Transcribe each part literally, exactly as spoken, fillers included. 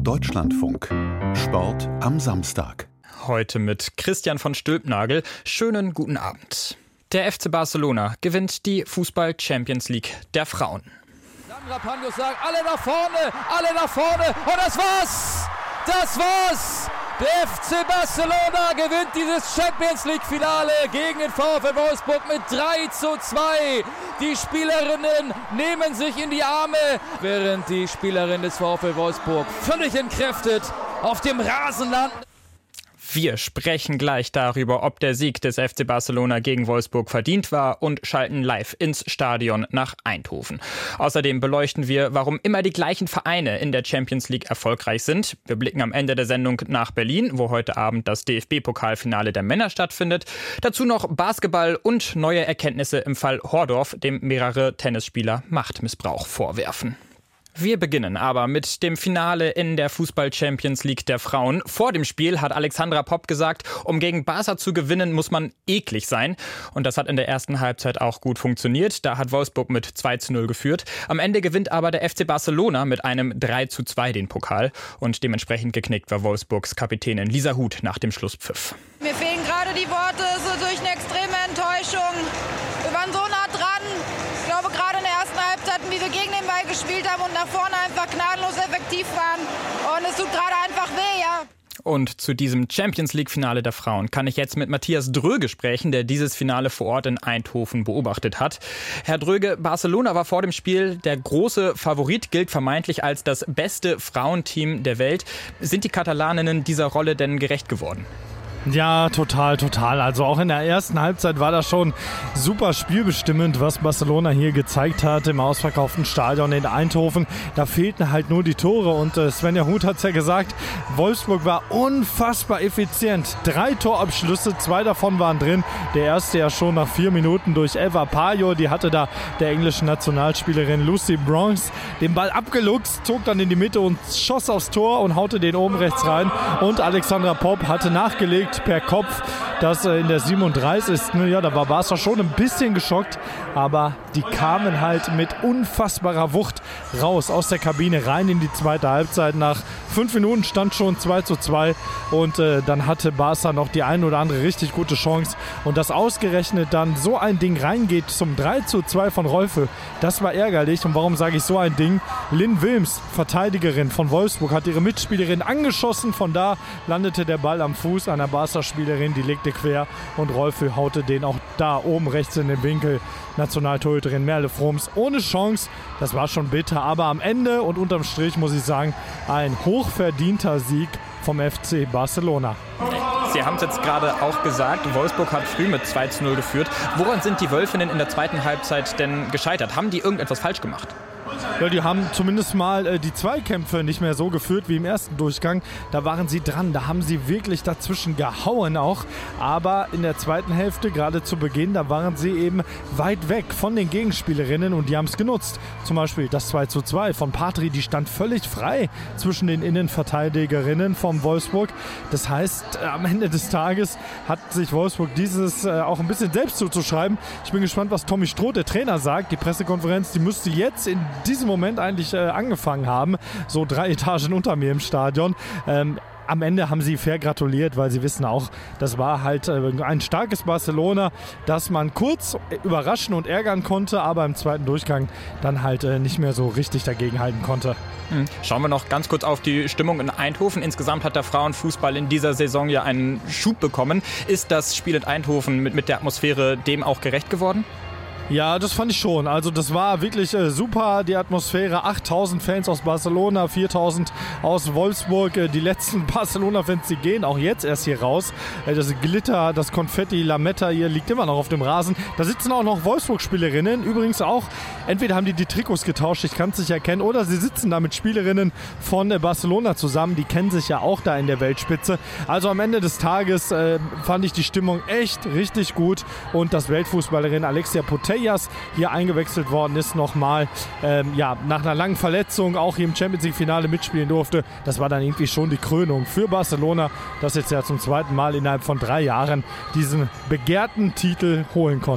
Deutschlandfunk. Sport am Samstag. Heute mit Christian von Stülpnagel. Schönen guten Abend. Der F C Barcelona gewinnt die Fußball-Champions League der Frauen. Sandra Panios sagt, alle nach vorne, alle nach vorne und das war's! Das war's! Der F C Barcelona gewinnt dieses Champions League-Finale gegen den VfL Wolfsburg mit drei zu zwei. Die Spielerinnen nehmen sich in die Arme, während die Spielerinnen des VfL Wolfsburg völlig entkräftet auf dem Rasen landen. Wir sprechen gleich darüber, ob der Sieg des F C Barcelona gegen Wolfsburg verdient war und schalten live ins Stadion nach Eindhoven. Außerdem beleuchten wir, warum immer die gleichen Vereine in der Champions League erfolgreich sind. Wir blicken am Ende der Sendung nach Berlin, wo heute Abend das D F B-Pokalfinale der Männer stattfindet. Dazu noch Basketball und neue Erkenntnisse im Fall Hordorf, dem mehrere Tennisspieler Machtmissbrauch vorwerfen. Wir beginnen aber mit dem Finale in der Fußball-Champions League der Frauen. Vor dem Spiel hat Alexandra Popp gesagt, um gegen Barca zu gewinnen, muss man eklig sein. Und das hat in der ersten Halbzeit auch gut funktioniert. Da hat Wolfsburg mit zwei zu null geführt. Am Ende gewinnt aber der F C Barcelona mit einem drei zu zwei den Pokal. Und dementsprechend geknickt war Wolfsburgs Kapitänin Lisa Huth nach dem Schlusspfiff. Mir fehlen gerade die Worte, so durch eine extreme Enttäuschung. Wir waren so nah dran. Ich glaube, gerade in der ersten Halbzeit, wie wir gegen den Ball gespielt haben und nach vorne einfach gnadenlos effektiv waren. Und es tut gerade einfach weh, ja. Und zu diesem Champions-League-Finale der Frauen kann ich jetzt mit Matthias Dröge sprechen, der dieses Finale vor Ort in Eindhoven beobachtet hat. Herr Dröge, Barcelona war vor dem Spiel der große Favorit, gilt vermeintlich als das beste Frauenteam der Welt. Sind die Katalaninnen dieser Rolle denn gerecht geworden? Ja, total, total. Also auch in der ersten Halbzeit war das schon super spielbestimmend, was Barcelona hier gezeigt hat im ausverkauften Stadion in Eindhoven. Da fehlten halt nur die Tore und äh, Svenja Huth hat es ja gesagt, Wolfsburg war unfassbar effizient. Drei Torabschlüsse, zwei davon waren drin. Der erste ja schon nach vier Minuten durch Eva Pajo. Die hatte da der englischen Nationalspielerin Lucy Bronze den Ball abgeluchst, zog dann in die Mitte und schoss aufs Tor und haute den oben rechts rein. Und Alexandra Popp hatte nachgelegt per Kopf, das in der siebenunddreißigsten Ja, da war Barca schon ein bisschen geschockt, aber die kamen halt mit unfassbarer Wucht raus aus der Kabine rein in die zweite Halbzeit. Nach fünf Minuten stand schon zwei zu zwei und äh, dann hatte Barca noch die ein oder andere richtig gute Chance und dass ausgerechnet dann so ein Ding reingeht zum drei zu zwei von Rolfö, das war ärgerlich. Und warum sage ich so ein Ding? Lynn Wilms, Verteidigerin von Wolfsburg, hat ihre Mitspielerin angeschossen, von da landete der Ball am Fuß einer Barca-Spielerin, die legte quer und Rolfö haute den auch da oben rechts in den Winkel. Nationaltorhüterin Merle Froms ohne Chance, das war schon bitter, aber am Ende und unterm Strich muss ich sagen, ein hochverdienter Sieg vom F C Barcelona. Sie haben es jetzt gerade auch gesagt, Wolfsburg hat früh mit zwei zu null geführt. Woran sind die Wölfinnen in der zweiten Halbzeit denn gescheitert? Haben die irgendetwas falsch gemacht? Ja, die haben zumindest mal äh, die Zweikämpfe nicht mehr so geführt wie im ersten Durchgang. Da waren sie dran, da haben sie wirklich dazwischen gehauen auch. Aber in der zweiten Hälfte, gerade zu Beginn, da waren sie eben weit weg von den Gegenspielerinnen und die haben es genutzt. Zum Beispiel das zwei zu zwei von Patri, die stand völlig frei zwischen den Innenverteidigerinnen vom Wolfsburg. Das heißt, äh, am Ende des Tages hat sich Wolfsburg dieses äh, auch ein bisschen selbst zuzuschreiben. Ich bin gespannt, was Tommy Stroh, der Trainer, sagt. Die Pressekonferenz, die müsste jetzt in diesem Moment eigentlich äh, angefangen haben, so drei Etagen unter mir im Stadion. Ähm, am Ende haben sie fair gratuliert, weil sie wissen auch, das war halt äh, ein starkes Barcelona, das man kurz überraschen und ärgern konnte, aber im zweiten Durchgang dann halt äh, nicht mehr so richtig dagegenhalten konnte. Schauen wir noch ganz kurz auf die Stimmung in Eindhoven. Insgesamt hat der Frauenfußball in dieser Saison ja einen Schub bekommen. Ist das Spiel in Eindhoven mit, mit der Atmosphäre dem auch gerecht geworden? Ja, das fand ich schon. Also das war wirklich äh, super, die Atmosphäre. achttausend Fans aus Barcelona, viertausend aus Wolfsburg. Äh, die letzten Barcelona-Fans, die gehen auch jetzt erst hier raus. Äh, das Glitter, das Konfetti, Lametta hier liegt immer noch auf dem Rasen. Da sitzen auch noch Wolfsburg-Spielerinnen. Übrigens auch, entweder haben die die Trikots getauscht, ich kann es nicht erkennen, oder sie sitzen da mit Spielerinnen von äh, Barcelona zusammen. Die kennen sich ja auch da in der Weltspitze. Also am Ende des Tages äh, fand ich die Stimmung echt richtig gut. Und dass Weltfußballerin Alexia Putellas hier eingewechselt worden ist, nochmal ähm, ja, nach einer langen Verletzung auch hier im Champions League-Finale mitspielen durfte. Das war dann irgendwie schon die Krönung für Barcelona, das jetzt ja zum zweiten Mal innerhalb von drei Jahren diesen begehrten Titel holen konnte.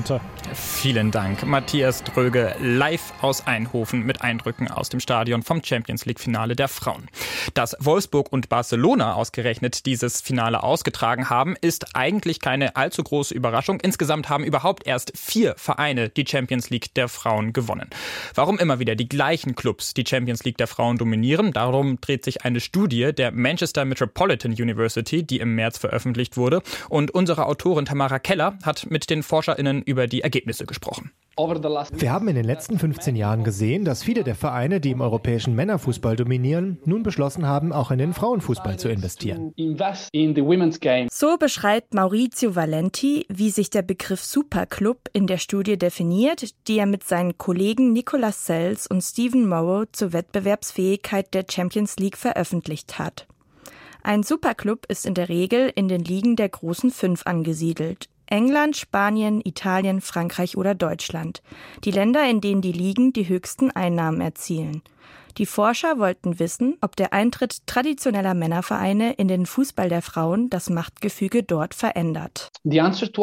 Vielen Dank, Matthias Dröge, live aus Eindhoven mit Eindrücken aus dem Stadion vom Champions-League-Finale der Frauen. Dass Wolfsburg und Barcelona ausgerechnet dieses Finale ausgetragen haben, ist eigentlich keine allzu große Überraschung. Insgesamt haben überhaupt erst vier Vereine die Champions League der Frauen gewonnen. Warum immer wieder die gleichen Clubs die Champions League der Frauen dominieren, darum dreht sich eine Studie der Manchester Metropolitan University, die im März veröffentlicht wurde. Und unsere Autorin Tamara Keller hat mit den ForscherInnen über die Ergebnisse gesprochen. Wir haben in den letzten fünfzehn Jahren gesehen, dass viele der Vereine, die im europäischen Männerfußball dominieren, nun beschlossen haben, auch in den Frauenfußball zu investieren. So beschreibt Maurizio Valenti, wie sich der Begriff Superclub in der Studie definiert, die er mit seinen Kollegen Nicolas Sells und Stephen Morrow zur Wettbewerbsfähigkeit der Champions League veröffentlicht hat. Ein Superclub ist in der Regel in den Ligen der großen Fünf angesiedelt. England, Spanien, Italien, Frankreich oder Deutschland. Die Länder, in denen die Ligen die höchsten Einnahmen erzielen. Die Forscher wollten wissen, ob der Eintritt traditioneller Männervereine in den Fußball der Frauen das Machtgefüge dort verändert. Die Antwort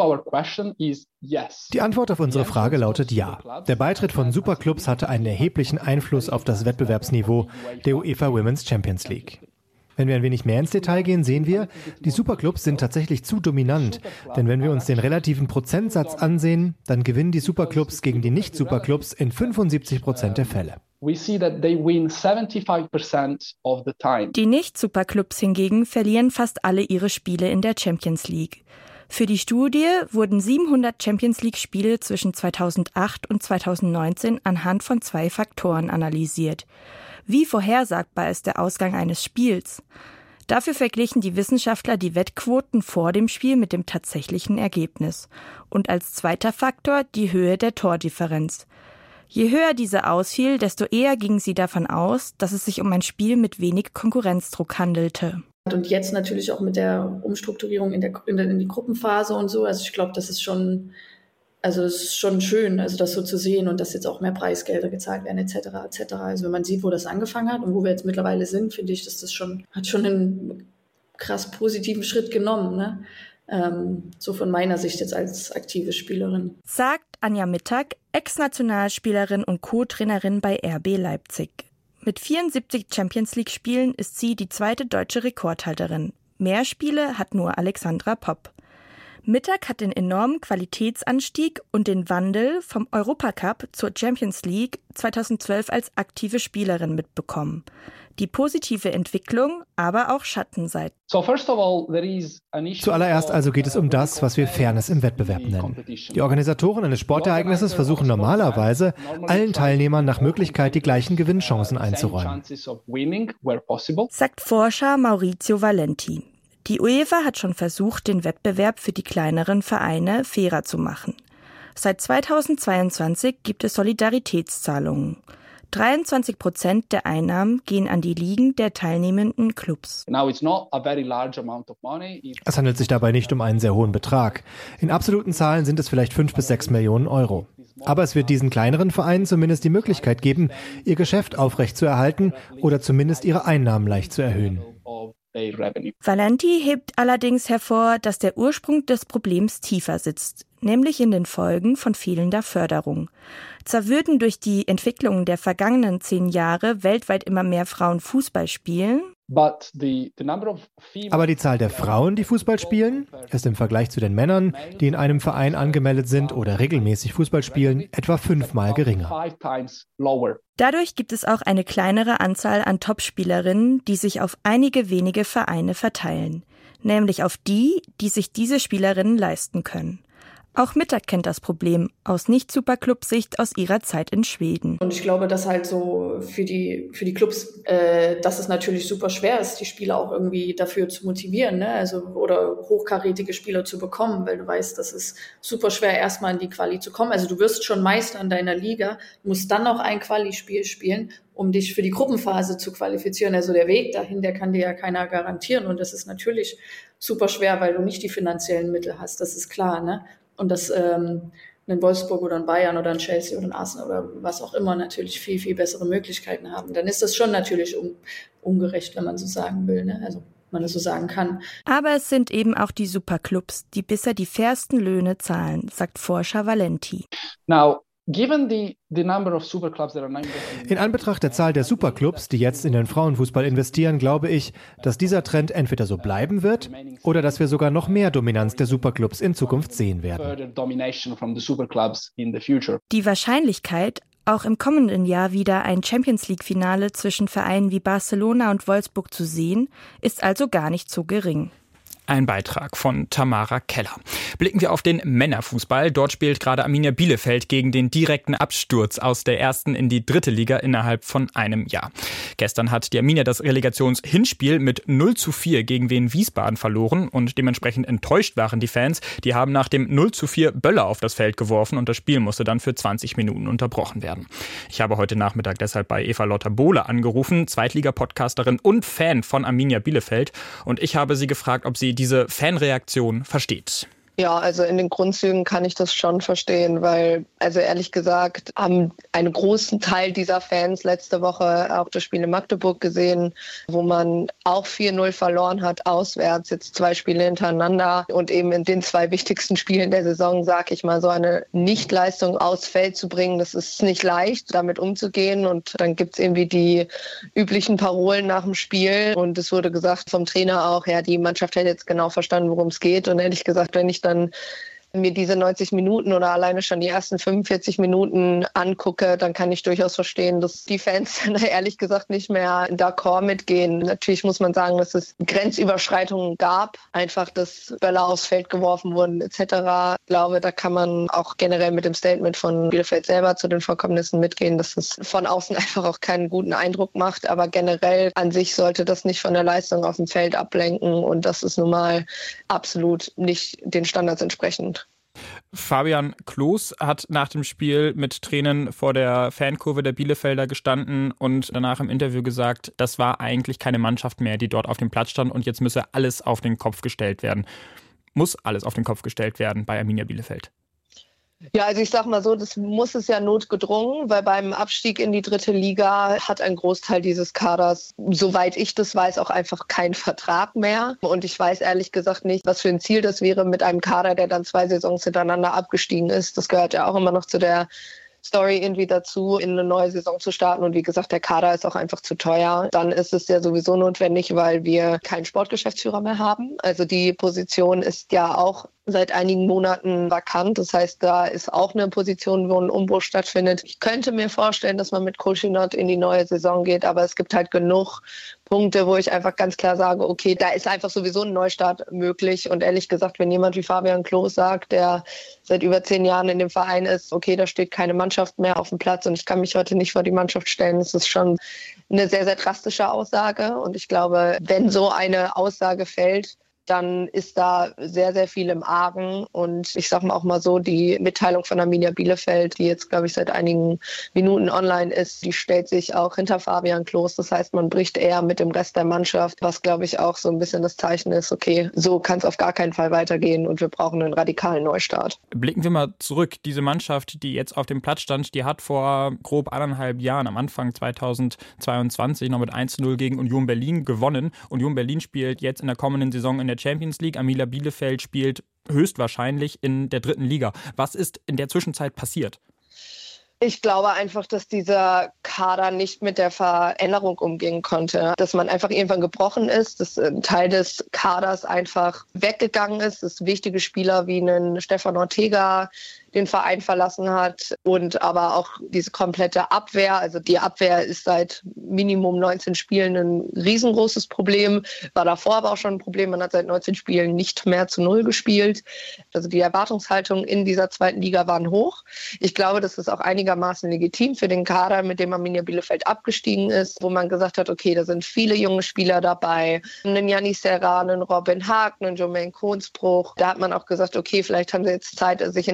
auf unsere Frage lautet ja. Der Beitritt von Superclubs hatte einen erheblichen Einfluss auf das Wettbewerbsniveau der UEFA Women's Champions League. Wenn wir ein wenig mehr ins Detail gehen, sehen wir, die Superclubs sind tatsächlich zu dominant. Denn wenn wir uns den relativen Prozentsatz ansehen, dann gewinnen die Superclubs gegen die Nicht-Superclubs in fünfundsiebzig Prozent der Fälle. Die Nicht-Superclubs hingegen verlieren fast alle ihre Spiele in der Champions League. Für die Studie wurden siebenhundert Champions-League-Spiele zwischen zweitausendacht und zweitausendneunzehn anhand von zwei Faktoren analysiert. Wie vorhersagbar ist der Ausgang eines Spiels? Dafür verglichen die Wissenschaftler die Wettquoten vor dem Spiel mit dem tatsächlichen Ergebnis. Und als zweiter Faktor die Höhe der Tordifferenz. Je höher diese ausfiel, desto eher gingen sie davon aus, dass es sich um ein Spiel mit wenig Konkurrenzdruck handelte. Und jetzt natürlich auch mit der Umstrukturierung in der, in der in die Gruppenphase und so. Also ich glaube, das ist schon, also es ist schon schön, also das so zu sehen und dass jetzt auch mehr Preisgelder gezahlt werden et cetera et cetera. Also wenn man sieht, wo das angefangen hat und wo wir jetzt mittlerweile sind, finde ich, dass das schon hat schon einen krass positiven Schritt genommen, ne? Ähm, so von meiner Sicht jetzt als aktive Spielerin. Sagt Anja Mittag, Ex-Nationalspielerin und Co-Trainerin bei R B Leipzig. Mit vierundsiebzig Champions-League-Spielen ist sie die zweite deutsche Rekordhalterin. Mehr Spiele hat nur Alexandra Popp. Mittag hat den enormen Qualitätsanstieg und den Wandel vom Europacup zur Champions League zweitausendzwölf als aktive Spielerin mitbekommen. Die positive Entwicklung, aber auch Schattenseiten. Zuallererst also geht es um das, was wir Fairness im Wettbewerb nennen. Die Organisatoren eines Sportereignisses versuchen normalerweise, allen Teilnehmern nach Möglichkeit die gleichen Gewinnchancen einzuräumen. Sagt Forscher Maurizio Valenti. Die UEFA hat schon versucht, den Wettbewerb für die kleineren Vereine fairer zu machen. Seit zweitausendzweiundzwanzig gibt es Solidaritätszahlungen. dreiundzwanzig Prozent der Einnahmen gehen an die Ligen der teilnehmenden Clubs. Es handelt sich dabei nicht um einen sehr hohen Betrag. In absoluten Zahlen sind es vielleicht fünf bis sechs Millionen Euro. Aber es wird diesen kleineren Vereinen zumindest die Möglichkeit geben, ihr Geschäft aufrechtzuerhalten oder zumindest ihre Einnahmen leicht zu erhöhen. Valenti hebt allerdings hervor, dass der Ursprung des Problems tiefer sitzt, nämlich in den Folgen von fehlender Förderung. Zwar würden durch die Entwicklung der vergangenen zehn Jahre weltweit immer mehr Frauen Fußball spielen, aber die Zahl der Frauen, die Fußball spielen, ist im Vergleich zu den Männern, die in einem Verein angemeldet sind oder regelmäßig Fußball spielen, etwa fünfmal geringer. Dadurch gibt es auch eine kleinere Anzahl an Topspielerinnen, die sich auf einige wenige Vereine verteilen, nämlich auf die, die sich diese Spielerinnen leisten können. Auch Mittag kennt das Problem aus Nicht-Superclub-Sicht aus ihrer Zeit in Schweden. Und ich glaube, dass halt so für die für die Clubs, äh, dass es natürlich super schwer ist, die Spieler auch irgendwie dafür zu motivieren, ne? Also oder hochkarätige Spieler zu bekommen, weil du weißt, das ist super schwer, erstmal in die Quali zu kommen. Also du wirst schon Meister in deiner Liga, musst dann noch ein Quali-Spiel spielen, um dich für die Gruppenphase zu qualifizieren. Also der Weg dahin, der kann dir ja keiner garantieren. Und das ist natürlich super schwer, weil du nicht die finanziellen Mittel hast. Das ist klar, ne? Und dass ähm, ein Wolfsburg oder ein Bayern oder ein Chelsea oder ein Arsenal oder was auch immer natürlich viel, viel bessere Möglichkeiten haben. Dann ist das schon natürlich un- ungerecht, wenn man so sagen will, ne? Also man es so sagen kann. Aber es sind eben auch die Superclubs, die bisher die fairsten Löhne zahlen, sagt Forscher Valenti. Now, given the, the number of superclubs that are now investing in Anbetracht der Zahl der Superclubs, die jetzt in den Frauenfußball investieren, glaube ich, dass dieser Trend entweder so bleiben wird oder dass wir sogar noch mehr Dominanz der Superclubs in Zukunft sehen werden. Die Wahrscheinlichkeit, auch im kommenden Jahr wieder ein Champions-League-Finale zwischen Vereinen wie Barcelona und Wolfsburg zu sehen, ist also gar nicht so gering. Ein Beitrag von Tamara Keller. Blicken wir auf den Männerfußball. Dort spielt gerade Arminia Bielefeld gegen den direkten Absturz aus der ersten in die dritte Liga innerhalb von einem Jahr. Gestern hat die Arminia das Relegationshinspiel mit null zu vier gegen Wien Wiesbaden verloren und dementsprechend enttäuscht waren die Fans. Die haben nach dem null zu vier Böller auf das Feld geworfen und das Spiel musste dann für zwanzig Minuten unterbrochen werden. Ich habe heute Nachmittag deshalb bei Eva Lotta Bohle angerufen, Zweitliga-Podcasterin und Fan von Arminia Bielefeld, und ich habe sie gefragt, ob sie diese Fanreaktion versteht. Ja, also in den Grundzügen kann ich das schon verstehen, weil, also ehrlich gesagt, haben einen großen Teil dieser Fans letzte Woche auch das Spiel in Magdeburg gesehen, wo man auch vier null verloren hat, auswärts, jetzt zwei Spiele hintereinander und eben in den zwei wichtigsten Spielen der Saison, sag ich mal, so eine Nichtleistung aufs Feld zu bringen, das ist nicht leicht, damit umzugehen, und dann gibt's irgendwie die üblichen Parolen nach dem Spiel und es wurde gesagt vom Trainer auch, ja, die Mannschaft hätte jetzt genau verstanden, worum es geht, und ehrlich gesagt, wenn ich dann mir diese neunzig Minuten oder alleine schon die ersten fünfundvierzig Minuten angucke, dann kann ich durchaus verstehen, dass die Fans dann ehrlich gesagt nicht mehr d'accord mitgehen. Natürlich muss man sagen, dass es Grenzüberschreitungen gab, einfach, dass Böller aufs Feld geworfen wurden et cetera. Ich glaube, da kann man auch generell mit dem Statement von Bielefeld selber zu den Vorkommnissen mitgehen, dass es von außen einfach auch keinen guten Eindruck macht. Aber generell an sich sollte das nicht von der Leistung auf dem Feld ablenken, und das ist nun mal absolut nicht den Standards entsprechend. Fabian Klos hat nach dem Spiel mit Tränen vor der Fankurve der Bielefelder gestanden und danach im Interview gesagt, das war eigentlich keine Mannschaft mehr, die dort auf dem Platz stand, und jetzt müsse alles auf den Kopf gestellt werden. Muss alles auf den Kopf gestellt werden bei Arminia Bielefeld? Ja, also ich sag mal so, das muss es ja notgedrungen, weil beim Abstieg in die dritte Liga hat ein Großteil dieses Kaders, soweit ich das weiß, auch einfach keinen Vertrag mehr. Und ich weiß ehrlich gesagt nicht, was für ein Ziel das wäre mit einem Kader, der dann zwei Saisons hintereinander abgestiegen ist. Das gehört ja auch immer noch zu der Story irgendwie dazu, in eine neue Saison zu starten. Und wie gesagt, der Kader ist auch einfach zu teuer. Dann ist es ja sowieso notwendig, weil wir keinen Sportgeschäftsführer mehr haben. Also die Position ist ja auch seit einigen Monaten vakant. Das heißt, da ist auch eine Position, wo ein Umbruch stattfindet. Ich könnte mir vorstellen, dass man mit Koschinat in die neue Saison geht, aber es gibt halt genug Punkte, wo ich einfach ganz klar sage, okay, da ist einfach sowieso ein Neustart möglich. Und ehrlich gesagt, wenn jemand wie Fabian Klos sagt, der seit über zehn Jahren in dem Verein ist, okay, da steht keine Mannschaft mehr auf dem Platz und ich kann mich heute nicht vor die Mannschaft stellen, das ist schon eine sehr, sehr drastische Aussage. Und ich glaube, wenn so eine Aussage fällt, dann ist da sehr, sehr viel im Argen. Und ich sage mal auch mal so, die Mitteilung von Arminia Bielefeld, die jetzt, glaube ich, seit einigen Minuten online ist, die stellt sich auch hinter Fabian Klos. Das heißt, man bricht eher mit dem Rest der Mannschaft, was, glaube ich, auch so ein bisschen das Zeichen ist, okay, so kann es auf gar keinen Fall weitergehen und wir brauchen einen radikalen Neustart. Blicken wir mal zurück. Diese Mannschaft, die jetzt auf dem Platz stand, die hat vor grob eineinhalb Jahren, am Anfang zweitausendzweiundzwanzig, noch mit eins zu null gegen Union Berlin gewonnen. Union Berlin spielt jetzt in der kommenden Saison in der Champions League. Arminia Bielefeld spielt höchstwahrscheinlich in der dritten Liga. Was ist in der Zwischenzeit passiert? Ich glaube einfach, dass dieser Kader nicht mit der Veränderung umgehen konnte. Dass man einfach irgendwann gebrochen ist, dass ein Teil des Kaders einfach weggegangen ist, dass wichtige Spieler wie einen Stefan Ortega den Verein verlassen hat und aber auch diese komplette Abwehr. Also die Abwehr ist seit Minimum neunzehn Spielen ein riesengroßes Problem, war davor aber auch schon ein Problem. Man hat seit neunzehn Spielen nicht mehr zu Null gespielt. Also die Erwartungshaltungen in dieser zweiten Liga waren hoch. Ich glaube, das ist auch einigermaßen legitim für den Kader, mit dem Arminia Bielefeld abgestiegen ist, wo man gesagt hat, okay, da sind viele junge Spieler dabei. Einen Janni Serra, einen Robin Haag, einen Jermaine Kohnsbruch. Da hat man auch gesagt, okay, vielleicht haben sie jetzt Zeit, sich in dieser zweiten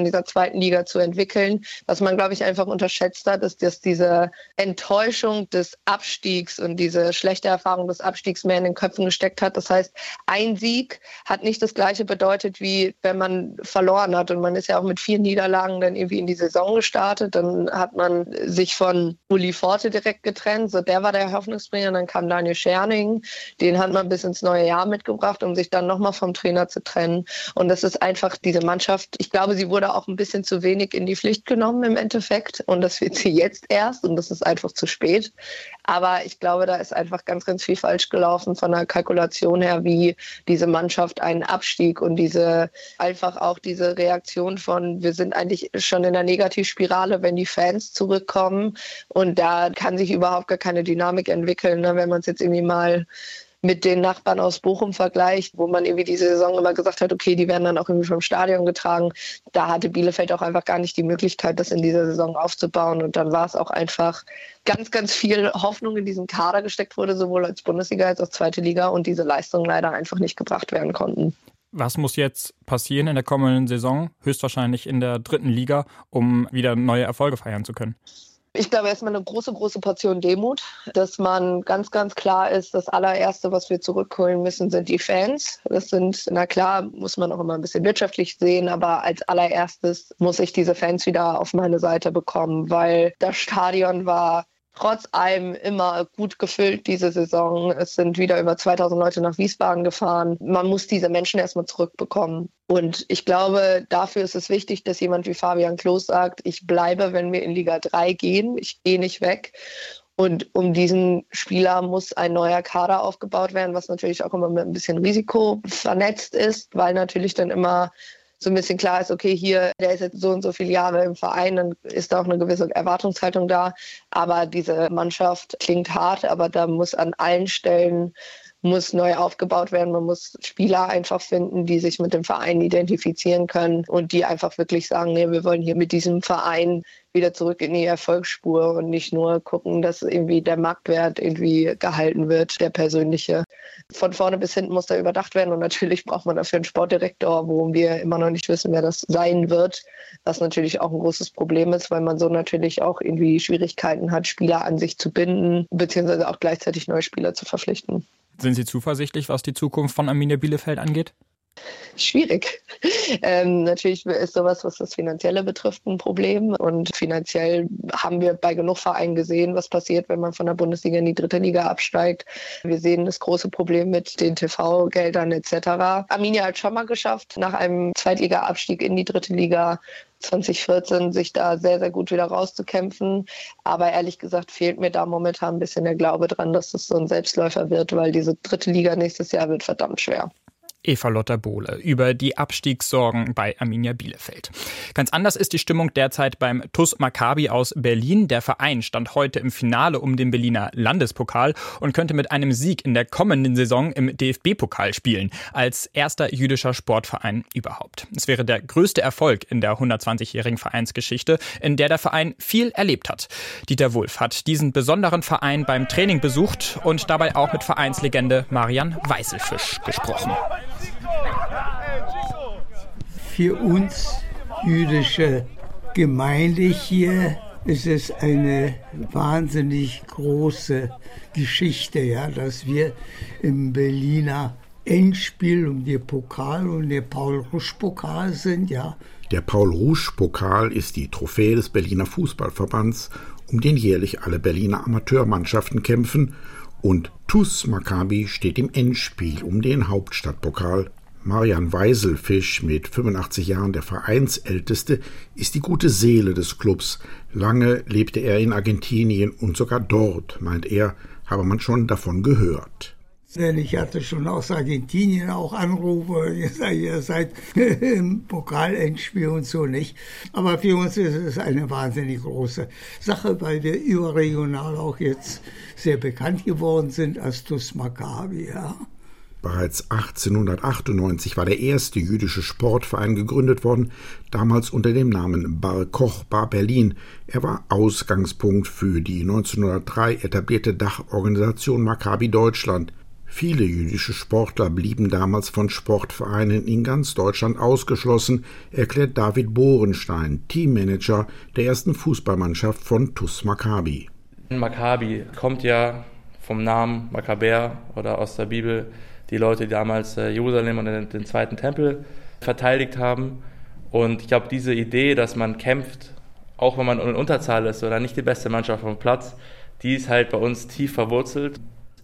zweiten Liga zu entwickeln. Was man, glaube ich, einfach unterschätzt hat, ist, dass diese Enttäuschung des Abstiegs und diese schlechte Erfahrung des Abstiegs mehr in den Köpfen gesteckt hat. Das heißt, ein Sieg hat nicht das Gleiche bedeutet, wie wenn man verloren hat. Und man ist ja auch mit vier Niederlagen dann irgendwie in die Saison gestartet. Dann hat man sich von Uli Forte direkt getrennt. So, der war der Hoffnungsbringer. Dann kam Daniel Scherning. Den hat man bis ins neue Jahr mitgebracht, um sich dann nochmal vom Trainer zu trennen. Und das ist einfach diese Mannschaft. Ich glaube, sie wurde auch ein bisschen zu wenig in die Pflicht genommen im Endeffekt. Und das wird sie jetzt erst. Und das ist einfach zu spät. Aber ich glaube, da ist einfach ganz, ganz viel falsch gelaufen von der Kalkulation her, wie diese Mannschaft einen Abstieg und diese einfach auch diese Reaktion von, wir sind eigentlich schon in der Negativspirale, wenn die Fans zurückkommen. Und da kann sich überhaupt gar keine Dynamik entwickeln, ne? Wenn man es jetzt irgendwie mal mit den Nachbarn aus Bochum vergleicht, wo man irgendwie diese Saison immer gesagt hat, okay, die werden dann auch irgendwie vom Stadion getragen. Da hatte Bielefeld auch einfach gar nicht die Möglichkeit, das in dieser Saison aufzubauen. Und dann war es auch einfach ganz, ganz viel Hoffnung in diesen Kader gesteckt wurde, sowohl als Bundesliga als auch zweite Liga, und diese Leistungen leider einfach nicht gebracht werden konnten. Was muss jetzt passieren in der kommenden Saison, höchstwahrscheinlich in der dritten Liga, um wieder neue Erfolge feiern zu können? Ich glaube, erstmal eine große, große Portion Demut, dass man ganz, ganz klar ist, das allererste, was wir zurückholen müssen, sind die Fans. Das sind, na klar, muss man auch immer ein bisschen wirtschaftlich sehen, aber als allererstes muss ich diese Fans wieder auf meine Seite bekommen, weil das Stadion war trotz allem immer gut gefüllt diese Saison. Es sind wieder über zweitausend Leute nach Wiesbaden gefahren. Man muss diese Menschen erstmal zurückbekommen. Und ich glaube, dafür ist es wichtig, dass jemand wie Fabian Klos sagt, ich bleibe, wenn wir in Liga drei gehen. Ich gehe nicht weg. Und um diesen Spieler muss ein neuer Kader aufgebaut werden, was natürlich auch immer mit ein bisschen Risiko vernetzt ist, weil natürlich dann immer so ein bisschen klar ist, okay, hier, der ist jetzt so und so viele Jahre im Verein, dann ist da auch eine gewisse Erwartungshaltung da. Aber diese Mannschaft klingt hart, aber da muss an allen Stellen muss neu aufgebaut werden. Man muss Spieler einfach finden, die sich mit dem Verein identifizieren können und die einfach wirklich sagen, nee, wir wollen hier mit diesem Verein wieder zurück in die Erfolgsspur und nicht nur gucken, dass irgendwie der Marktwert irgendwie gehalten wird, der persönliche. Von vorne bis hinten muss da überdacht werden und natürlich braucht man dafür einen Sportdirektor, wo wir immer noch nicht wissen, wer das sein wird, was natürlich auch ein großes Problem ist, weil man so natürlich auch irgendwie Schwierigkeiten hat, Spieler an sich zu binden, beziehungsweise auch gleichzeitig neue Spieler zu verpflichten. Sind Sie zuversichtlich, was die Zukunft von Arminia Bielefeld angeht? Schwierig. Ähm, natürlich ist sowas, was das Finanzielle betrifft, ein Problem. Und finanziell haben wir bei genug Vereinen gesehen, was passiert, wenn man von der Bundesliga in die dritte Liga absteigt. Wir sehen das große Problem mit den T V-Geldern et cetera. Arminia hat schon mal geschafft, nach einem Zweitliga-Abstieg in die dritte Liga zwanzig vierzehn sich da sehr, sehr gut wieder rauszukämpfen. Aber ehrlich gesagt fehlt mir da momentan ein bisschen der Glaube dran, dass das so ein Selbstläufer wird, weil diese dritte Liga nächstes Jahr wird verdammt schwer. Eva Lotter-Bohle über die Abstiegssorgen bei Arminia Bielefeld. Ganz anders ist die Stimmung derzeit beim T U S Maccabi aus Berlin. Der Verein stand heute im Finale um den Berliner Landespokal und könnte mit einem Sieg in der kommenden Saison im D F B-Pokal spielen, als erster jüdischer Sportverein überhaupt. Es wäre der größte Erfolg in der hundertzwanzigjährigen Vereinsgeschichte, in der der Verein viel erlebt hat. Dieter Wulff hat diesen besonderen Verein beim Training besucht und dabei auch mit Vereinslegende Marian Weißelfisch gesprochen. Für uns jüdische Gemeinde hier ist es eine wahnsinnig große Geschichte, ja, dass wir im Berliner Endspiel um den Pokal und der Paul-Rusch-Pokal sind, ja. Der Paul-Rusch-Pokal ist die Trophäe des Berliner Fußballverbands, um den jährlich alle Berliner Amateurmannschaften kämpfen, und T U S Maccabi steht im Endspiel um den Hauptstadtpokal. Marian Weißelfisch, mit fünfundachtzig Jahren der Vereinsälteste, ist die gute Seele des Clubs. Lange lebte er in Argentinien und sogar dort, meint er, habe man schon davon gehört. Ich hatte schon aus Argentinien auch Anrufe, ihr seid, ihr seid im Pokalendspiel und so nicht. Aber für uns ist es eine wahnsinnig große Sache, weil wir überregional auch jetzt sehr bekannt geworden sind als T U S Maccabi, ja. Bereits achtzehnhundertachtundneunzig war der erste jüdische Sportverein gegründet worden, damals unter dem Namen Bar Koch Bar Berlin. Er war Ausgangspunkt für die neunzehnhundertdrei etablierte Dachorganisation Maccabi Deutschland. Viele jüdische Sportler blieben damals von Sportvereinen in ganz Deutschland ausgeschlossen, erklärt David Borenstein, Teammanager der ersten Fußballmannschaft von T U S Maccabi. Maccabi kommt ja vom Namen Makkabäer oder aus der Bibel, die Leute, die damals Jerusalem und den, den zweiten Tempel verteidigt haben. Und ich glaube, diese Idee, dass man kämpft, auch wenn man in Unterzahl ist oder nicht die beste Mannschaft vom Platz, die ist halt bei uns tief verwurzelt.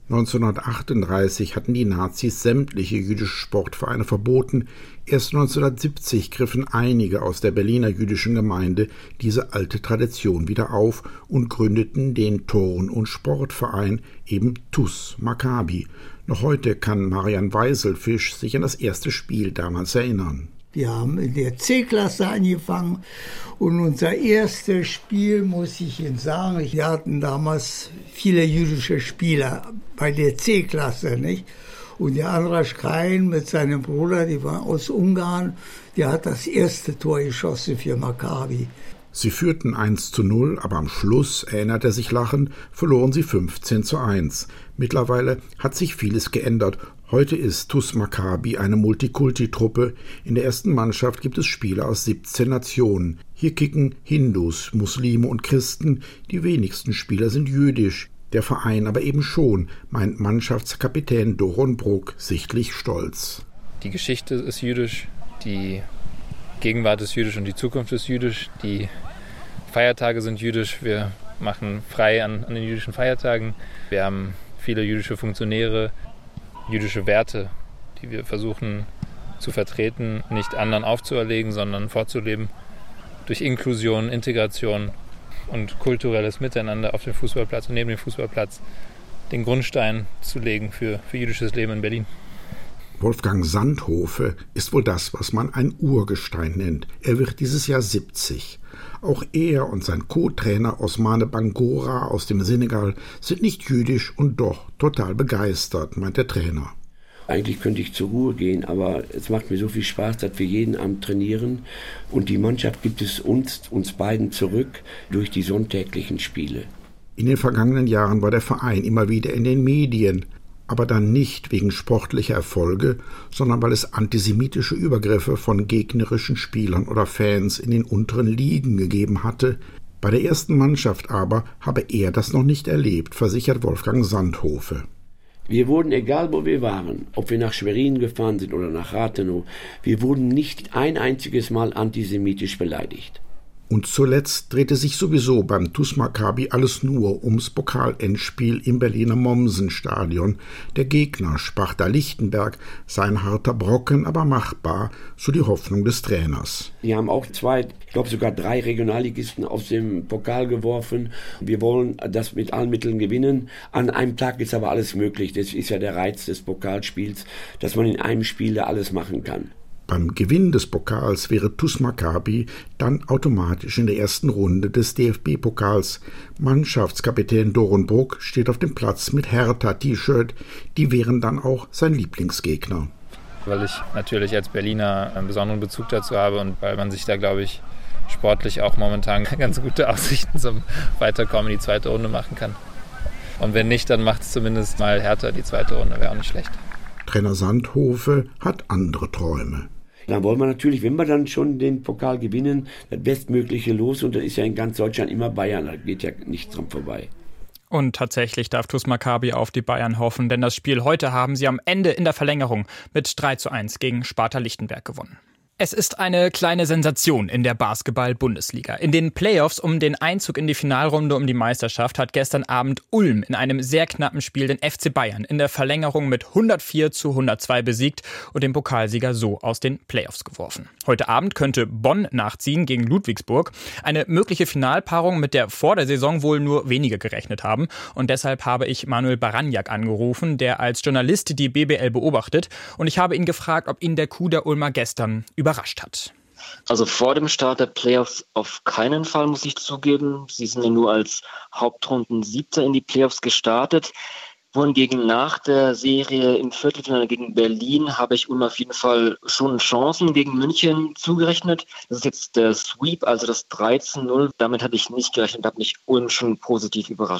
neunzehnhundertachtunddreißig hatten die Nazis sämtliche jüdische Sportvereine verboten. Erst neunzehnhundertsiebzig griffen einige aus der Berliner jüdischen Gemeinde diese alte Tradition wieder auf und gründeten den Turn- und Sportverein, eben T U S Maccabi. Noch heute kann Marian Weiselfisch sich an das erste Spiel damals erinnern. Wir haben in der C-Klasse angefangen und unser erstes Spiel, muss ich Ihnen sagen, wir hatten damals viele jüdische Spieler bei der C-Klasse, nicht? Und der Andras Krein mit seinem Bruder, die waren aus Ungarn, der hat das erste Tor geschossen für Maccabi. Sie führten eins zu null, aber am Schluss, erinnert er sich lachend, verloren sie fünfzehn zu eins. Mittlerweile hat sich vieles geändert. Heute ist T U S Maccabi eine Multikulti-Truppe. In der ersten Mannschaft gibt es Spieler aus siebzehn Nationen. Hier kicken Hindus, Muslime und Christen. Die wenigsten Spieler sind jüdisch. Der Verein aber eben schon, meint Mannschaftskapitän Doron Bruck sichtlich stolz. Die Geschichte ist jüdisch, die Gegenwart ist jüdisch und die Zukunft ist jüdisch. Die Feiertage sind jüdisch. Wir machen frei an, an den jüdischen Feiertagen. Wir haben viele jüdische Funktionäre, jüdische Werte, die wir versuchen zu vertreten, nicht anderen aufzuerlegen, sondern vorzuleben. Durch Inklusion, Integration und kulturelles Miteinander auf dem Fußballplatz und neben dem Fußballplatz den Grundstein zu legen für, für jüdisches Leben in Berlin. Wolfgang Sandhofe ist wohl das, was man ein Urgestein nennt. Er wird dieses Jahr siebzig. Auch er und sein Co-Trainer Osmane Bangora aus dem Senegal sind nicht jüdisch und doch total begeistert, meint der Trainer. Eigentlich könnte ich zur Ruhe gehen, aber es macht mir so viel Spaß, dass wir jeden Abend trainieren. Und die Mannschaft gibt es uns, uns beiden zurück durch die sonntäglichen Spiele. In den vergangenen Jahren war der Verein immer wieder in den Medien. Aber dann nicht wegen sportlicher Erfolge, sondern weil es antisemitische Übergriffe von gegnerischen Spielern oder Fans in den unteren Ligen gegeben hatte. Bei der ersten Mannschaft aber habe er das noch nicht erlebt, versichert Wolfgang Sandhofe. Wir wurden, egal wo wir waren, ob wir nach Schwerin gefahren sind oder nach Rathenow, wir wurden nicht ein einziges Mal antisemitisch beleidigt. Und zuletzt drehte sich sowieso beim T U S Maccabi alles nur ums Pokalendspiel im Berliner Mommsen-Stadion. Der Gegner, Sparta Lichtenberg, sei ein harter Brocken, aber machbar, so die Hoffnung des Trainers. Wir haben auch zwei, ich glaube sogar drei Regionalligisten aus dem Pokal geworfen. Wir wollen das mit allen Mitteln gewinnen. An einem Tag ist aber alles möglich. Das ist ja der Reiz des Pokalspiels, dass man in einem Spiel da alles machen kann. Beim Gewinn des Pokals wäre T U S Maccabi dann automatisch in der ersten Runde des D F B-Pokals. Mannschaftskapitän Doron Bruck steht auf dem Platz mit Hertha-T-Shirt. Die wären dann auch sein Lieblingsgegner. Weil ich natürlich als Berliner einen besonderen Bezug dazu habe und weil man sich da, glaube ich, sportlich auch momentan ganz gute Aussichten zum Weiterkommen in die zweite Runde machen kann. Und wenn nicht, dann macht es zumindest mal Hertha die zweite Runde, wäre auch nicht schlecht. Trainer Sandhofe hat andere Träume. Dann wollen wir natürlich, wenn wir dann schon den Pokal gewinnen, das Bestmögliche los. Und dann ist ja in ganz Deutschland immer Bayern, da geht ja nichts dran vorbei. Und tatsächlich darf T U S Maccabi auf die Bayern hoffen, denn das Spiel heute haben sie am Ende in der Verlängerung mit drei zu eins gegen Sparta Lichtenberg gewonnen. Es ist eine kleine Sensation in der Basketball-Bundesliga. In den Playoffs um den Einzug in die Finalrunde um die Meisterschaft hat gestern Abend Ulm in einem sehr knappen Spiel den F C Bayern in der Verlängerung mit hundertvier zu hundertzwei besiegt und den Pokalsieger so aus den Playoffs geworfen. Heute Abend könnte Bonn nachziehen gegen Ludwigsburg. Eine mögliche Finalpaarung, mit der vor der Saison wohl nur wenige gerechnet haben. Und deshalb habe ich Manuel Baranjak angerufen, der als Journalist die B B L beobachtet. Und ich habe ihn gefragt, ob ihn der Coup der Ulmer gestern überrascht hat. Also vor dem Start der Playoffs auf keinen Fall, muss ich zugeben. Sie sind ja nur als Hauptrunden-Siebter in die Playoffs gestartet. Wohingegen nach der Serie im Viertelfinale gegen Berlin habe ich Ulm auf jeden Fall schon Chancen gegen München zugerechnet. Das ist jetzt der Sweep, also das drei zu null. Damit hatte ich nicht gerechnet, hat mich Ulm schon positiv überrascht.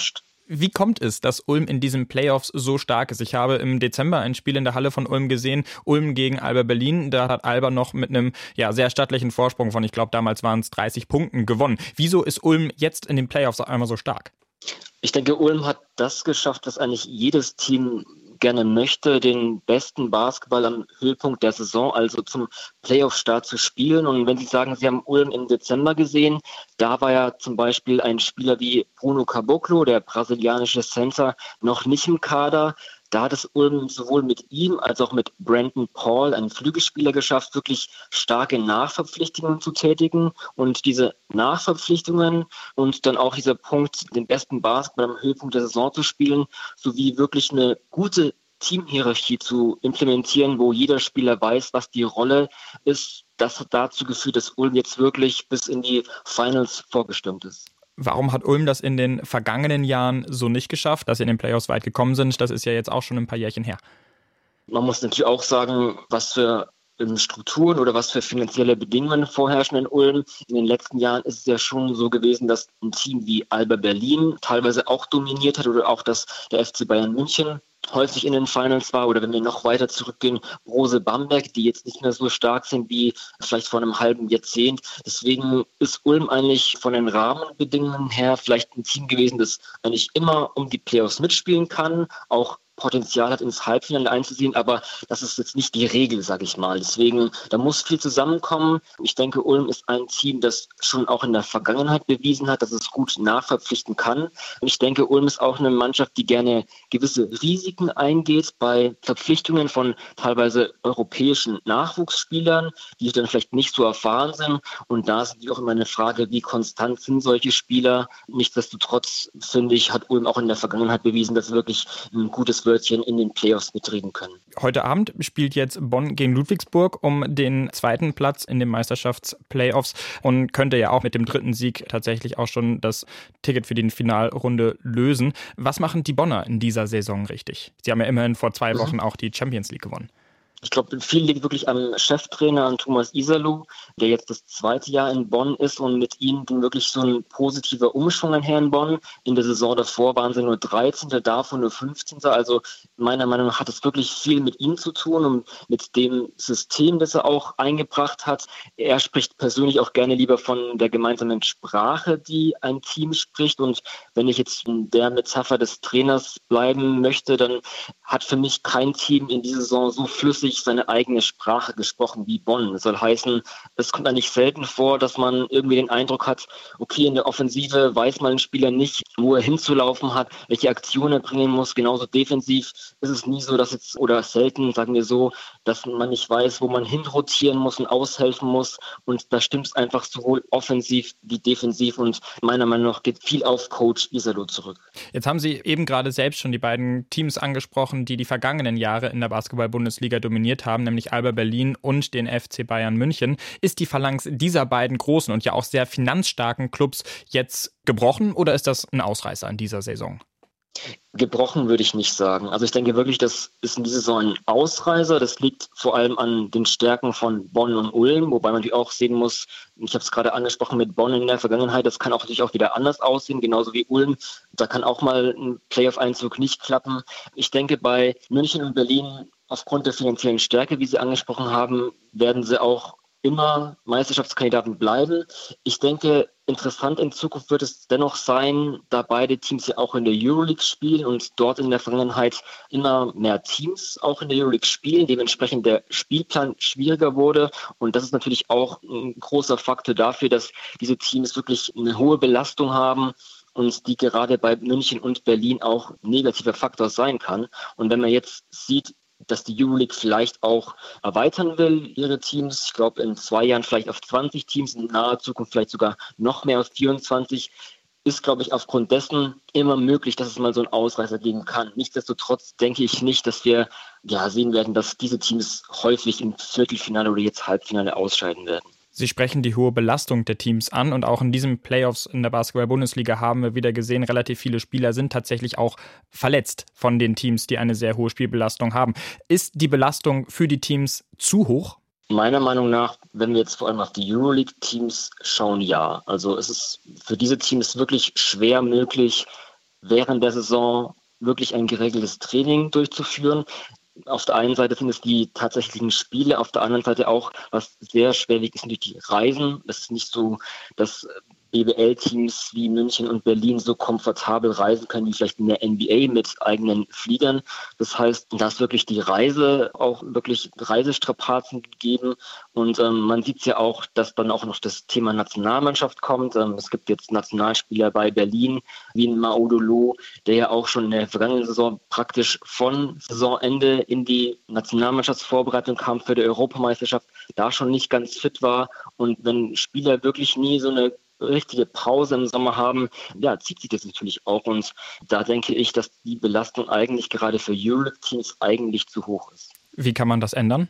Wie kommt es, dass Ulm in diesen Playoffs so stark ist? Ich habe im Dezember ein Spiel in der Halle von Ulm gesehen, Ulm gegen Alba Berlin. Da hat Alba noch mit einem ja, sehr stattlichen Vorsprung von, ich glaube, damals waren es dreißig Punkten gewonnen. Wieso ist Ulm jetzt in den Playoffs auf einmal so stark? Ich denke, Ulm hat das geschafft, was eigentlich jedes Team gerne möchte, den besten Basketball am Höhepunkt der Saison, also zum Playoff-Start zu spielen. Und wenn Sie sagen, Sie haben Ulm im Dezember gesehen, da war ja zum Beispiel ein Spieler wie Bruno Caboclo, der brasilianische Center, noch nicht im Kader. Da hat es Ulm sowohl mit ihm als auch mit Brandon Paul, einem Flügelspieler, geschafft, wirklich starke Nachverpflichtungen zu tätigen. Und diese Nachverpflichtungen und dann auch dieser Punkt, den besten Basketball am Höhepunkt der Saison zu spielen, sowie wirklich eine gute Teamhierarchie zu implementieren, wo jeder Spieler weiß, was die Rolle ist, das hat dazu geführt, dass Ulm jetzt wirklich bis in die Finals vorgestimmt ist. Warum hat Ulm das in den vergangenen Jahren so nicht geschafft, dass sie in den Playoffs weit gekommen sind? Das ist ja jetzt auch schon ein paar Jährchen her. Man muss natürlich auch sagen, was für Strukturen oder was für finanzielle Bedingungen vorherrschen in Ulm. In den letzten Jahren ist es ja schon so gewesen, dass ein Team wie Alba Berlin teilweise auch dominiert hat oder auch, dass der F C Bayern München häufig in den Finals war, oder wenn wir noch weiter zurückgehen, Brose Bamberg, die jetzt nicht mehr so stark sind wie vielleicht vor einem halben Jahrzehnt. Deswegen ist Ulm eigentlich von den Rahmenbedingungen her vielleicht ein Team gewesen, das eigentlich immer um die Playoffs mitspielen kann, auch Potenzial hat, ins Halbfinale einzuziehen, aber das ist jetzt nicht die Regel, sage ich mal. Deswegen, da muss viel zusammenkommen. Ich denke, Ulm ist ein Team, das schon auch in der Vergangenheit bewiesen hat, dass es gut nachverpflichten kann. Und ich denke, Ulm ist auch eine Mannschaft, die gerne gewisse Risiken eingeht bei Verpflichtungen von teilweise europäischen Nachwuchsspielern, die dann vielleicht nicht so erfahren sind. Und da ist natürlich auch immer eine Frage, wie konstant sind solche Spieler. Nichtsdestotrotz, finde ich, hat Ulm auch in der Vergangenheit bewiesen, dass wirklich ein gutes Wörtchen in den Playoffs mitreden können. Heute Abend spielt jetzt Bonn gegen Ludwigsburg um den zweiten Platz in den Meisterschafts-Playoffs und könnte ja auch mit dem dritten Sieg tatsächlich auch schon das Ticket für die Finalrunde lösen. Was machen die Bonner in dieser Saison richtig? Sie haben ja immerhin vor zwei Wochen auch die Champions League gewonnen. Ich glaube, viel liegt wirklich am Cheftrainer, an Thomas Iserlohn, der jetzt das zweite Jahr in Bonn ist und mit ihm ging wirklich so ein positiver Umschwung einher in Bonn. In der Saison davor waren sie nur dreizehnter, davon nur fünfzehnter. Also meiner Meinung nach hat es wirklich viel mit ihm zu tun und mit dem System, das er auch eingebracht hat. Er spricht persönlich auch gerne lieber von der gemeinsamen Sprache, die ein Team spricht. Und wenn ich jetzt in der Metapher des Trainers bleiben möchte, dann hat für mich kein Team in dieser Saison so flüssig seine eigene Sprache gesprochen wie Bonn. Das soll heißen, es kommt eigentlich selten vor, dass man irgendwie den Eindruck hat, okay, in der Offensive weiß man ein Spieler nicht, wo er hinzulaufen hat, welche Aktionen er bringen muss. Genauso defensiv ist es nie so, dass jetzt, oder selten, sagen wir so, dass man nicht weiß, wo man hinrotieren muss und aushelfen muss. Und da stimmt es einfach sowohl offensiv wie defensiv. Und meiner Meinung nach geht viel auf Coach Iserlohn zurück. Jetzt haben Sie eben gerade selbst schon die beiden Teams angesprochen, die die vergangenen Jahre in der Basketball-Bundesliga dominiert haben, nämlich Alba Berlin und den F C Bayern München. Ist die Phalanx dieser beiden großen und ja auch sehr finanzstarken Clubs jetzt gebrochen oder ist das ein Ausreißer in dieser Saison? Gebrochen würde ich nicht sagen. Also ich denke wirklich, das ist in dieser Saison ein Ausreißer. Das liegt vor allem an den Stärken von Bonn und Ulm, wobei man natürlich auch sehen muss, ich habe es gerade angesprochen mit Bonn in der Vergangenheit, das kann auch natürlich auch wieder anders aussehen, genauso wie Ulm. Da kann auch mal ein Playoff-Einzug nicht klappen. Ich denke, bei München und Berlin, aufgrund der finanziellen Stärke, wie Sie angesprochen haben, werden sie auch immer Meisterschaftskandidaten bleiben. Ich denke, interessant in Zukunft wird es dennoch sein, da beide Teams ja auch in der Euroleague spielen und dort in der Vergangenheit immer mehr Teams auch in der Euroleague spielen, dementsprechend der Spielplan schwieriger wurde. Und das ist natürlich auch ein großer Faktor dafür, dass diese Teams wirklich eine hohe Belastung haben und die gerade bei München und Berlin auch ein negativer Faktor sein kann. Und wenn man jetzt sieht, dass die Euroleague vielleicht auch erweitern will, ihre Teams. Ich glaube, in zwei Jahren vielleicht auf zwanzig Teams, in naher Zukunft vielleicht sogar noch mehr auf vierundzwanzig. Ist, glaube ich, aufgrund dessen immer möglich, dass es mal so einen Ausreißer geben kann. Nichtsdestotrotz denke ich nicht, dass wir ja sehen werden, dass diese Teams häufig im Viertelfinale oder jetzt Halbfinale ausscheiden werden. Sie sprechen die hohe Belastung der Teams an und auch in diesen Playoffs in der Basketball-Bundesliga haben wir wieder gesehen, relativ viele Spieler sind tatsächlich auch verletzt von den Teams, die eine sehr hohe Spielbelastung haben. Ist die Belastung für die Teams zu hoch? Meiner Meinung nach, wenn wir jetzt vor allem auf die Euroleague-Teams schauen, ja. Also es ist für diese Teams wirklich schwer möglich, während der Saison wirklich ein geregeltes Training durchzuführen. Auf der einen Seite sind es die tatsächlichen Spiele, auf der anderen Seite auch, was sehr schwer wiegt, ist natürlich die Reisen. Es ist nicht so, dass B B L-Teams wie München und Berlin so komfortabel reisen können wie vielleicht in der N B A mit eigenen Fliegern. Das heißt, da ist wirklich die Reise auch wirklich Reisestrapazen gegeben. Und ähm, man sieht es ja auch, dass dann auch noch das Thema Nationalmannschaft kommt. Ähm, es gibt jetzt Nationalspieler bei Berlin wie ein Maudolo, der ja auch schon in der vergangenen Saison praktisch von Saisonende in die Nationalmannschaftsvorbereitung kam für die Europameisterschaft, da schon nicht ganz fit war. Und wenn Spieler wirklich nie so eine richtige Pause im Sommer haben, ja, zieht sich das natürlich auch. Und da denke ich, dass die Belastung eigentlich gerade für Euroleague-Teams eigentlich zu hoch ist. Wie kann man das ändern?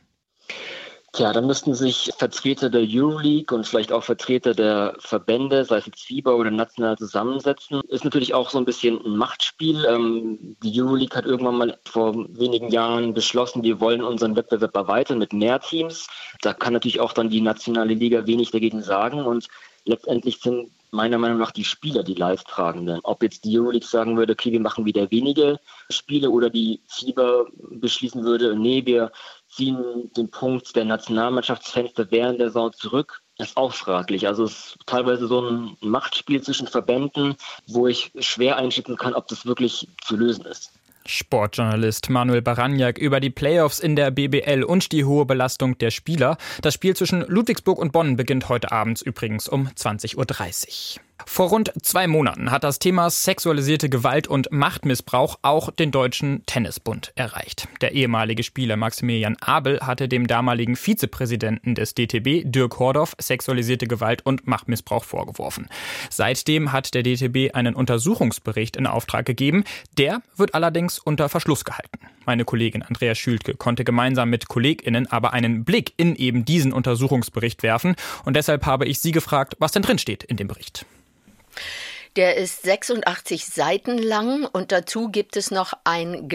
Tja, dann müssten sich Vertreter der Euroleague und vielleicht auch Vertreter der Verbände, sei es jetzt FIBA oder national, zusammensetzen. Ist natürlich auch so ein bisschen ein Machtspiel. Ähm, die Euroleague hat irgendwann mal vor wenigen Jahren beschlossen, wir wollen unseren Wettbewerb erweitern mit mehr Teams. Da kann natürlich auch dann die nationale Liga wenig dagegen sagen. Und letztendlich sind meiner Meinung nach die Spieler die Leidtragenden. Ob jetzt die Euroleague sagen würde, okay, wir machen wieder wenige Spiele, oder die FIBA beschließen würde, nee, wir ziehen den Punkt der Nationalmannschaftsfenster während der Saison zurück, ist auch fraglich. Also es ist teilweise so ein Machtspiel zwischen Verbänden, wo ich schwer einschätzen kann, ob das wirklich zu lösen ist. Sportjournalist Manuel Baraniak über die Playoffs in der B B L und die hohe Belastung der Spieler. Das Spiel zwischen Ludwigsburg und Bonn beginnt heute abends übrigens um zwanzig Uhr dreißig. Vor rund zwei Monaten hat das Thema sexualisierte Gewalt und Machtmissbrauch auch den Deutschen Tennisbund erreicht. Der ehemalige Spieler Maximilian Abel hatte dem damaligen Vizepräsidenten des D T B, Dirk Hordorf, sexualisierte Gewalt und Machtmissbrauch vorgeworfen. Seitdem hat der D T B einen Untersuchungsbericht in Auftrag gegeben. Der wird allerdings unter Verschluss gehalten. Meine Kollegin Andrea Schülke konnte gemeinsam mit KollegInnen aber einen Blick in eben diesen Untersuchungsbericht werfen. Und deshalb habe ich sie gefragt, was denn drin steht in dem Bericht. Der ist sechsundachtzig Seiten lang und dazu gibt es noch ein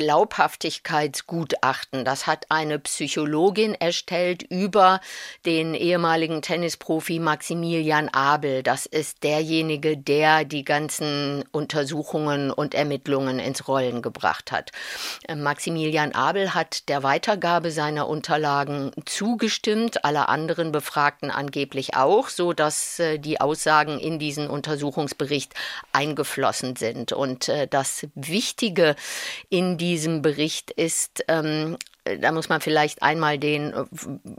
Glaubhaftigkeitsgutachten. Das hat eine Psychologin erstellt über den ehemaligen Tennisprofi Maximilian Abel. Das ist derjenige, der die ganzen Untersuchungen und Ermittlungen ins Rollen gebracht hat. Maximilian Abel hat der Weitergabe seiner Unterlagen zugestimmt, alle anderen Befragten angeblich auch, so dass die Aussagen in diesen Untersuchungsbericht eingeflossen sind. Und äh, das Wichtige in diesem Bericht ist, ähm, da muss man vielleicht einmal den äh,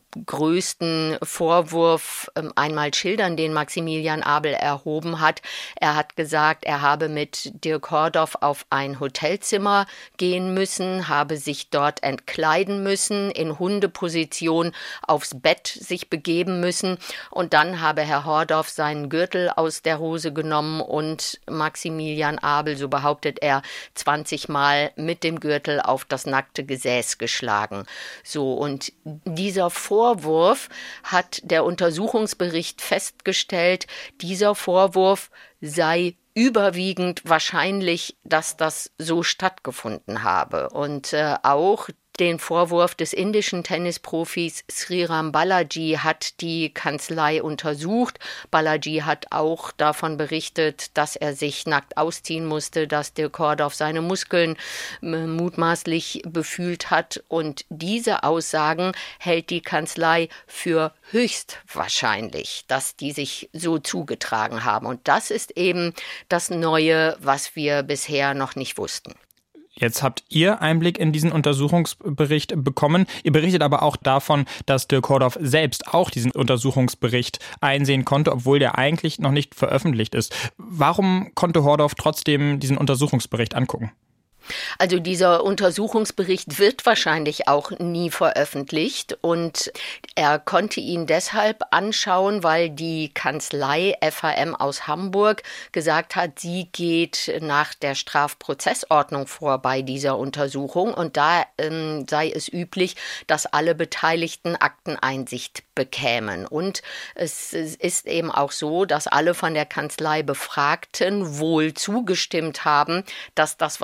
größten Vorwurf äh, einmal schildern, den Maximilian Abel erhoben hat. Er hat gesagt, er habe mit Dirk Hordorf auf ein Hotelzimmer gehen müssen, habe sich dort entkleiden müssen, in Hundeposition aufs Bett sich begeben müssen und dann habe Herr Hordorf seinen Gürtel aus der Hose genommen und Maximilian Abel, so behauptet er, zwanzig Mal mit dem Gürtel auf das nackte Gesäß geschlagen. So, und dieser Vorwurf hat der Untersuchungsbericht festgestellt, dieser Vorwurf sei überwiegend wahrscheinlich, dass das so stattgefunden habe. Und äh, auch den Vorwurf des indischen Tennisprofis Sriram Balaji hat die Kanzlei untersucht. Balaji hat auch davon berichtet, dass er sich nackt ausziehen musste, dass Dirk Hordorf seine Muskeln äh, mutmaßlich befühlt hat. Und diese Aussagen hält die Kanzlei für höchstwahrscheinlich, dass die sich so zugetragen haben. Und das ist eben das Neue, was wir bisher noch nicht wussten. Jetzt habt ihr Einblick in diesen Untersuchungsbericht bekommen. Ihr berichtet aber auch davon, dass Dirk Hordorf selbst auch diesen Untersuchungsbericht einsehen konnte, obwohl der eigentlich noch nicht veröffentlicht ist. Warum konnte Hordorf trotzdem diesen Untersuchungsbericht angucken? Also dieser Untersuchungsbericht wird wahrscheinlich auch nie veröffentlicht und er konnte ihn deshalb anschauen, weil die Kanzlei F H M aus Hamburg gesagt hat, sie geht nach der Strafprozessordnung vor bei dieser Untersuchung und da ähm, sei es üblich, dass alle Beteiligten Akteneinsicht bekämen. Und es ist eben auch so, dass alle von der Kanzlei Befragten wohl zugestimmt haben, dass das, was sie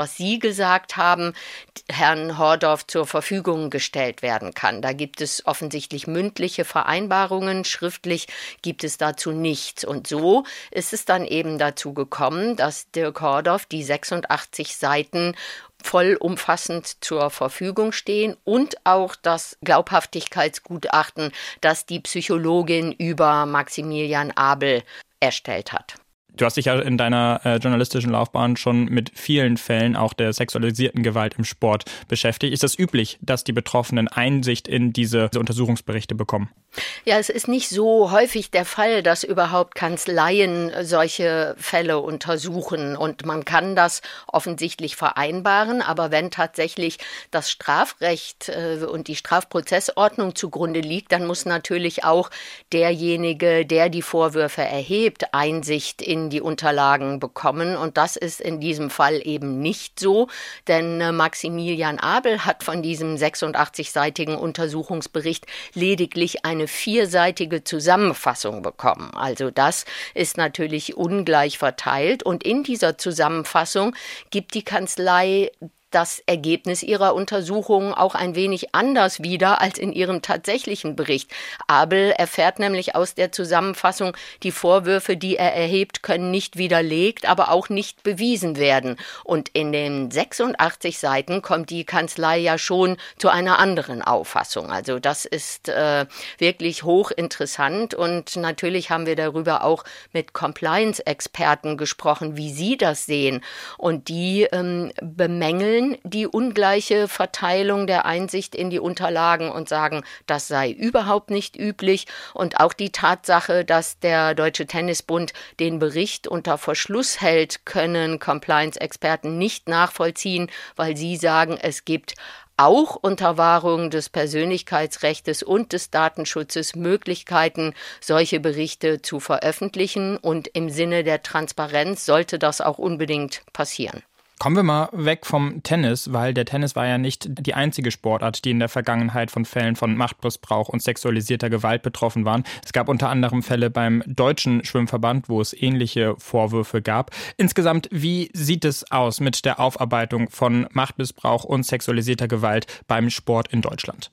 gesagt haben, Herrn Hordorf zur Verfügung gestellt werden kann. Da gibt es offensichtlich mündliche Vereinbarungen, schriftlich gibt es dazu nichts. Und so ist es dann eben dazu gekommen, dass Dirk Hordorf die sechsundachtzig Seiten vollumfassend zur Verfügung stehen und auch das Glaubhaftigkeitsgutachten, das die Psychologin über Maximilian Abel erstellt hat. Du hast dich ja in deiner äh, journalistischen Laufbahn schon mit vielen Fällen auch der sexualisierten Gewalt im Sport beschäftigt. Ist es üblich, dass die Betroffenen Einsicht in diese, diese Untersuchungsberichte bekommen? Ja, es ist nicht so häufig der Fall, dass überhaupt Kanzleien solche Fälle untersuchen. Und man kann das offensichtlich vereinbaren. Aber wenn tatsächlich das Strafrecht äh, und die Strafprozessordnung zugrunde liegt, dann muss natürlich auch derjenige, der die Vorwürfe erhebt, Einsicht in die Unterlagen bekommen. Und das ist in diesem Fall eben nicht so, denn äh, Maximilian Abel hat von diesem sechsundachtzig-seitigen Untersuchungsbericht lediglich eine vierseitige Zusammenfassung bekommen. Also das ist natürlich ungleich verteilt. Und in dieser Zusammenfassung gibt die Kanzlei das Ergebnis ihrer Untersuchungen auch ein wenig anders wieder als in ihrem tatsächlichen Bericht. Abel erfährt nämlich aus der Zusammenfassung, die Vorwürfe, die er erhebt, können nicht widerlegt, aber auch nicht bewiesen werden. Und in den sechsundachtzig Seiten kommt die Kanzlei ja schon zu einer anderen Auffassung. Also das ist äh, wirklich hochinteressant und natürlich haben wir darüber auch mit Compliance-Experten gesprochen, wie sie das sehen. Und die ähm, bemängeln die ungleiche Verteilung der Einsicht in die Unterlagen und sagen, das sei überhaupt nicht üblich. Und auch die Tatsache, dass der Deutsche Tennisbund den Bericht unter Verschluss hält, können Compliance-Experten nicht nachvollziehen, weil sie sagen, es gibt auch unter Wahrung des Persönlichkeitsrechts und des Datenschutzes Möglichkeiten, solche Berichte zu veröffentlichen. Und im Sinne der Transparenz sollte das auch unbedingt passieren. Kommen wir mal weg vom Tennis, weil der Tennis war ja nicht die einzige Sportart, die in der Vergangenheit von Fällen von Machtmissbrauch und sexualisierter Gewalt betroffen waren. Es gab unter anderem Fälle beim Deutschen Schwimmverband, wo es ähnliche Vorwürfe gab. Insgesamt, wie sieht es aus mit der Aufarbeitung von Machtmissbrauch und sexualisierter Gewalt beim Sport in Deutschland?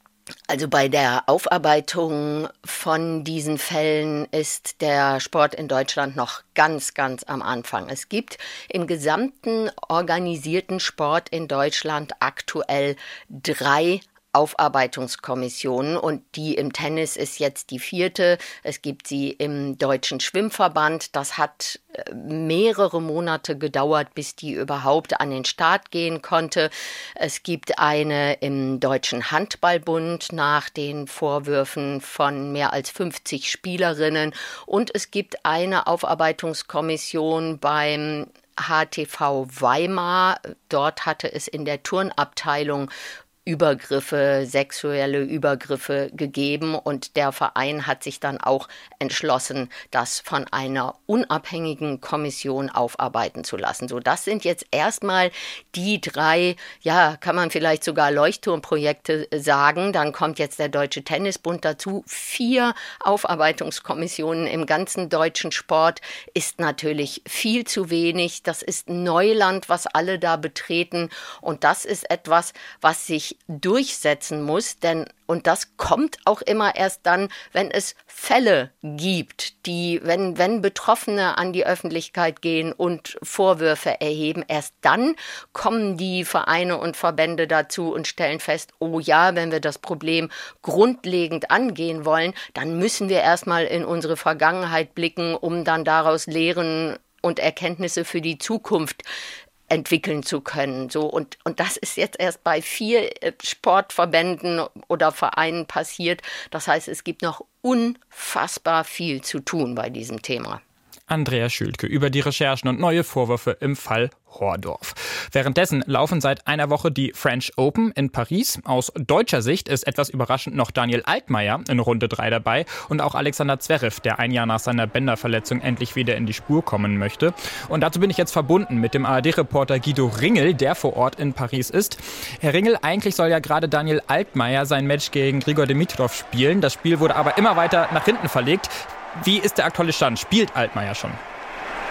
Also bei der Aufarbeitung von diesen Fällen ist der Sport in Deutschland noch ganz, ganz am Anfang. Es gibt im gesamten organisierten Sport in Deutschland aktuell drei Aufarbeitungskommissionen und die im Tennis ist jetzt die vierte. Es gibt sie im Deutschen Schwimmverband. Das hat mehrere Monate gedauert, bis die überhaupt an den Start gehen konnte. Es gibt eine im Deutschen Handballbund nach den Vorwürfen von mehr als fünfzig Spielerinnen und es gibt eine Aufarbeitungskommission beim H T V Weimar. Dort hatte es in der Turnabteilung Übergriffe, sexuelle Übergriffe gegeben und der Verein hat sich dann auch entschlossen, das von einer unabhängigen Kommission aufarbeiten zu lassen. So, das sind jetzt erstmal die drei, ja, kann man vielleicht sogar Leuchtturmprojekte sagen. Dann kommt jetzt der Deutsche Tennisbund dazu. Vier Aufarbeitungskommissionen im ganzen deutschen Sport ist natürlich viel zu wenig. Das ist Neuland, was alle da betreten und das ist etwas, was sich durchsetzen muss, denn und das kommt auch immer erst dann, wenn es Fälle gibt, die, wenn, wenn Betroffene an die Öffentlichkeit gehen und Vorwürfe erheben, erst dann kommen die Vereine und Verbände dazu und stellen fest, oh ja, wenn wir das Problem grundlegend angehen wollen, dann müssen wir erstmal in unsere Vergangenheit blicken, um dann daraus Lehren und Erkenntnisse für die Zukunft entwickeln zu können. So, und, und das ist jetzt erst bei vier Sportverbänden oder Vereinen passiert. Das heißt, es gibt noch unfassbar viel zu tun bei diesem Thema. Andrea Schülke über die Recherchen und neue Vorwürfe im Fall Hordorf. Währenddessen laufen seit einer Woche die French Open in Paris. Aus deutscher Sicht ist etwas überraschend noch Daniel Altmaier in Runde drei dabei und auch Alexander Zverev, der ein Jahr nach seiner Bänderverletzung endlich wieder in die Spur kommen möchte. Und dazu bin ich jetzt verbunden mit dem A R D-Reporter Guido Ringel, der vor Ort in Paris ist. Herr Ringel, eigentlich soll ja gerade Daniel Altmaier sein Match gegen Grigor Dimitrov spielen. Das Spiel wurde aber immer weiter nach hinten verlegt. Wie ist der aktuelle Stand? Spielt Altmaier schon?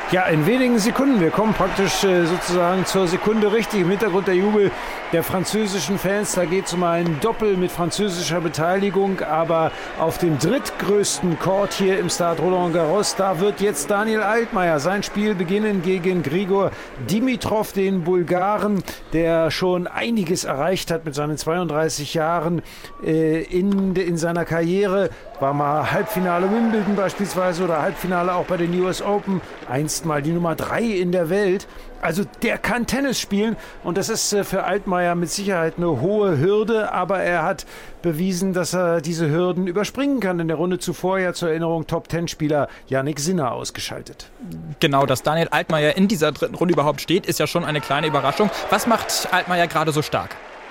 Ja, in wenigen Sekunden. Wir kommen praktisch äh, sozusagen zur Sekunde richtig. Im Hintergrund der Jubel der französischen Fans. Da geht es um ein Doppel mit französischer Beteiligung. Aber auf dem drittgrößten Court hier im Stade Roland Garros, da wird jetzt Daniel Altmaier sein Spiel beginnen gegen Grigor Dimitrov, den Bulgaren, der schon einiges erreicht hat mit seinen zweiunddreißig Jahren äh, in, in seiner Karriere. War mal Halbfinale Wimbledon beispielsweise oder Halbfinale auch bei den U S Open. Einst mal die Nummer drei in der Welt. Also der kann Tennis spielen und das ist für Altmaier mit Sicherheit eine hohe Hürde, aber er hat bewiesen, dass er diese Hürden überspringen kann. In der Runde zuvor ja zur Erinnerung Top-Ten-Spieler Jannik Sinner ausgeschaltet. Genau, dass Daniel Altmaier in dieser dritten Runde überhaupt steht, ist ja schon eine kleine Überraschung. Was macht Altmaier gerade so stark?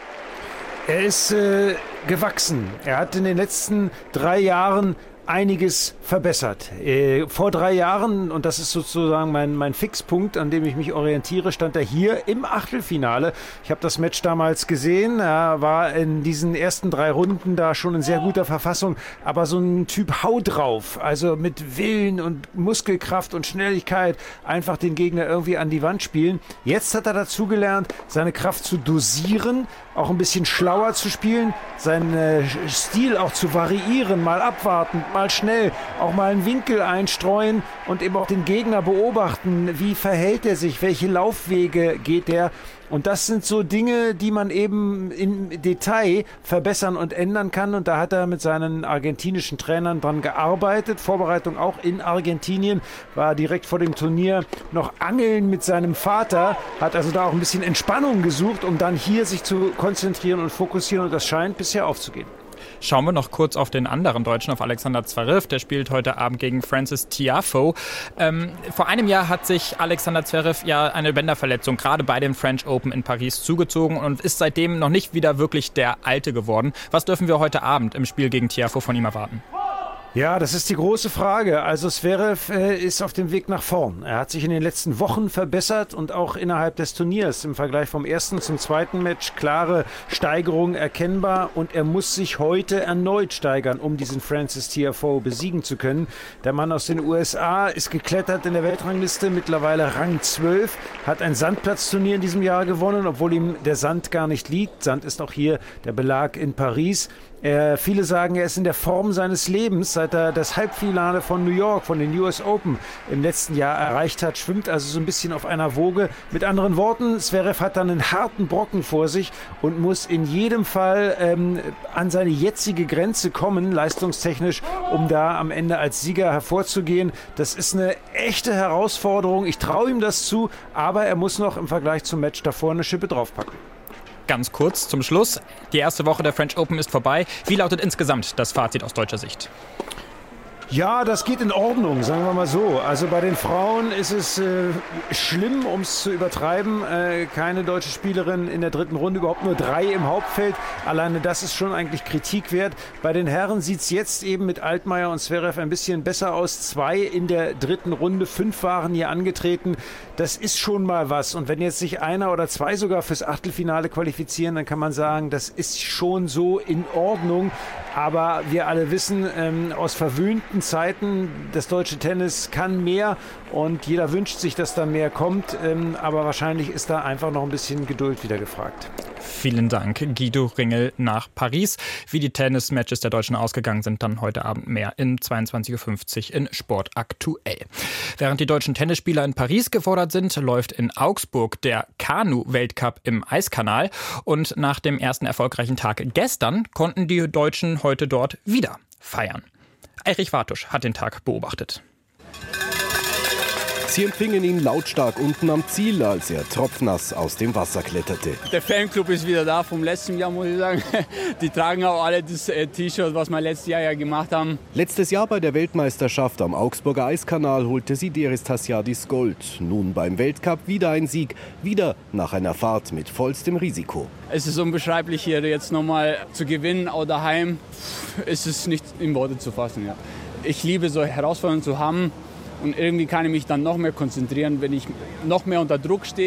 Er ist äh, gewachsen. Er hat in den letzten drei Jahren einiges verbessert. Äh, vor drei Jahren, und das ist sozusagen mein, mein Fixpunkt, an dem ich mich orientiere, stand er hier im Achtelfinale. Ich habe das Match damals gesehen. Er war in diesen ersten drei Runden da schon in sehr guter Verfassung, aber so ein Typ Hau drauf, also mit Willen und Muskelkraft und Schnelligkeit einfach den Gegner irgendwie an die Wand spielen. Jetzt hat er dazugelernt, seine Kraft zu dosieren, auch ein bisschen schlauer zu spielen, seinen äh, Stil auch zu variieren, mal abwarten, mal schnell, auch mal einen Winkel einstreuen und eben auch den Gegner beobachten. Wie verhält er sich? Welche Laufwege geht er? Und das sind so Dinge, die man eben im Detail verbessern und ändern kann. Und da hat er mit seinen argentinischen Trainern dran gearbeitet. Vorbereitung auch in Argentinien, war direkt vor dem Turnier noch angeln mit seinem Vater, hat also da auch ein bisschen Entspannung gesucht, um dann hier sich zu konzentrieren und fokussieren. Und das scheint bisher aufzugehen. Schauen wir noch kurz auf den anderen Deutschen, auf Alexander Zverev. Der spielt heute Abend gegen Frances Tiafoe. Ähm, vor einem Jahr hat sich Alexander Zverev ja eine Bänderverletzung gerade bei den French Open in Paris zugezogen und ist seitdem noch nicht wieder wirklich der Alte geworden. Was dürfen wir heute Abend im Spiel gegen Tiafoe von ihm erwarten? Ja, das ist die große Frage. Also Zverev äh, ist auf dem Weg nach vorn. Er hat sich in den letzten Wochen verbessert und auch innerhalb des Turniers im Vergleich vom ersten zum zweiten Match klare Steigerung erkennbar und er muss sich heute erneut steigern, um diesen Frances Tiafoe besiegen zu können. Der Mann aus den U S A ist geklettert in der Weltrangliste, mittlerweile Rang zwölf, hat ein Sandplatzturnier in diesem Jahr gewonnen, obwohl ihm der Sand gar nicht liegt. Sand ist auch hier der Belag in Paris. Äh, viele sagen, er ist in der Form seines Lebens, seit er das Halbfinale von New York, von den U S Open im letzten Jahr erreicht hat, schwimmt also so ein bisschen auf einer Woge. Mit anderen Worten, Zverev hat dann einen harten Brocken vor sich und muss in jedem Fall ähm, an seine jetzige Grenze kommen, leistungstechnisch, um da am Ende als Sieger hervorzugehen. Das ist eine echte Herausforderung. Ich traue ihm das zu, aber er muss noch im Vergleich zum Match davor eine Schippe draufpacken. Ganz kurz zum Schluss. Die erste Woche der French Open ist vorbei. Wie lautet insgesamt das Fazit aus deutscher Sicht? Ja, das geht in Ordnung, sagen wir mal so. Also bei den Frauen ist es äh, schlimm, um es zu übertreiben. Äh, keine deutsche Spielerin in der dritten Runde, überhaupt nur drei im Hauptfeld. Alleine das ist schon eigentlich Kritik wert. Bei den Herren sieht es jetzt eben mit Altmaier und Zverev ein bisschen besser aus. Zwei in der dritten Runde, fünf waren hier angetreten. Das ist schon mal was. Und wenn jetzt sich einer oder zwei sogar fürs Achtelfinale qualifizieren, dann kann man sagen, das ist schon so in Ordnung. Aber wir alle wissen, ähm, aus verwöhnten Zeiten, das deutsche Tennis kann mehr und jeder wünscht sich, dass da mehr kommt. Ähm, aber wahrscheinlich ist da einfach noch ein bisschen Geduld wieder gefragt. Vielen Dank, Guido Ringel nach Paris. Wie die Tennis-Matches der Deutschen ausgegangen sind, dann heute Abend mehr in zweiundzwanzig Uhr fünfzig in Sport aktuell. Während die deutschen Tennisspieler in Paris gefordert sind, läuft in Augsburg der Kanu-Weltcup im Eiskanal. Und nach dem ersten erfolgreichen Tag gestern konnten die Deutschen heute dort wieder feiern. Erich Wartusch hat den Tag beobachtet. Sie empfingen ihn lautstark unten am Ziel, als er tropfnass aus dem Wasser kletterte. Der Fanclub ist wieder da vom letzten Jahr, muss ich sagen. Die tragen auch alle das äh, T-Shirt, was wir letztes Jahr ja gemacht haben. Letztes Jahr bei der Weltmeisterschaft am Augsburger Eiskanal holte sie Deris Tassiadis Gold. Nun beim Weltcup wieder ein Sieg, wieder nach einer Fahrt mit vollstem Risiko. Es ist unbeschreiblich, hier jetzt nochmal zu gewinnen, auch daheim. Es ist nicht in Worte zu fassen. Ja. Ich liebe so Herausforderungen zu haben. Und irgendwie kann ich mich dann noch mehr konzentrieren, wenn ich noch mehr unter Druck stehe,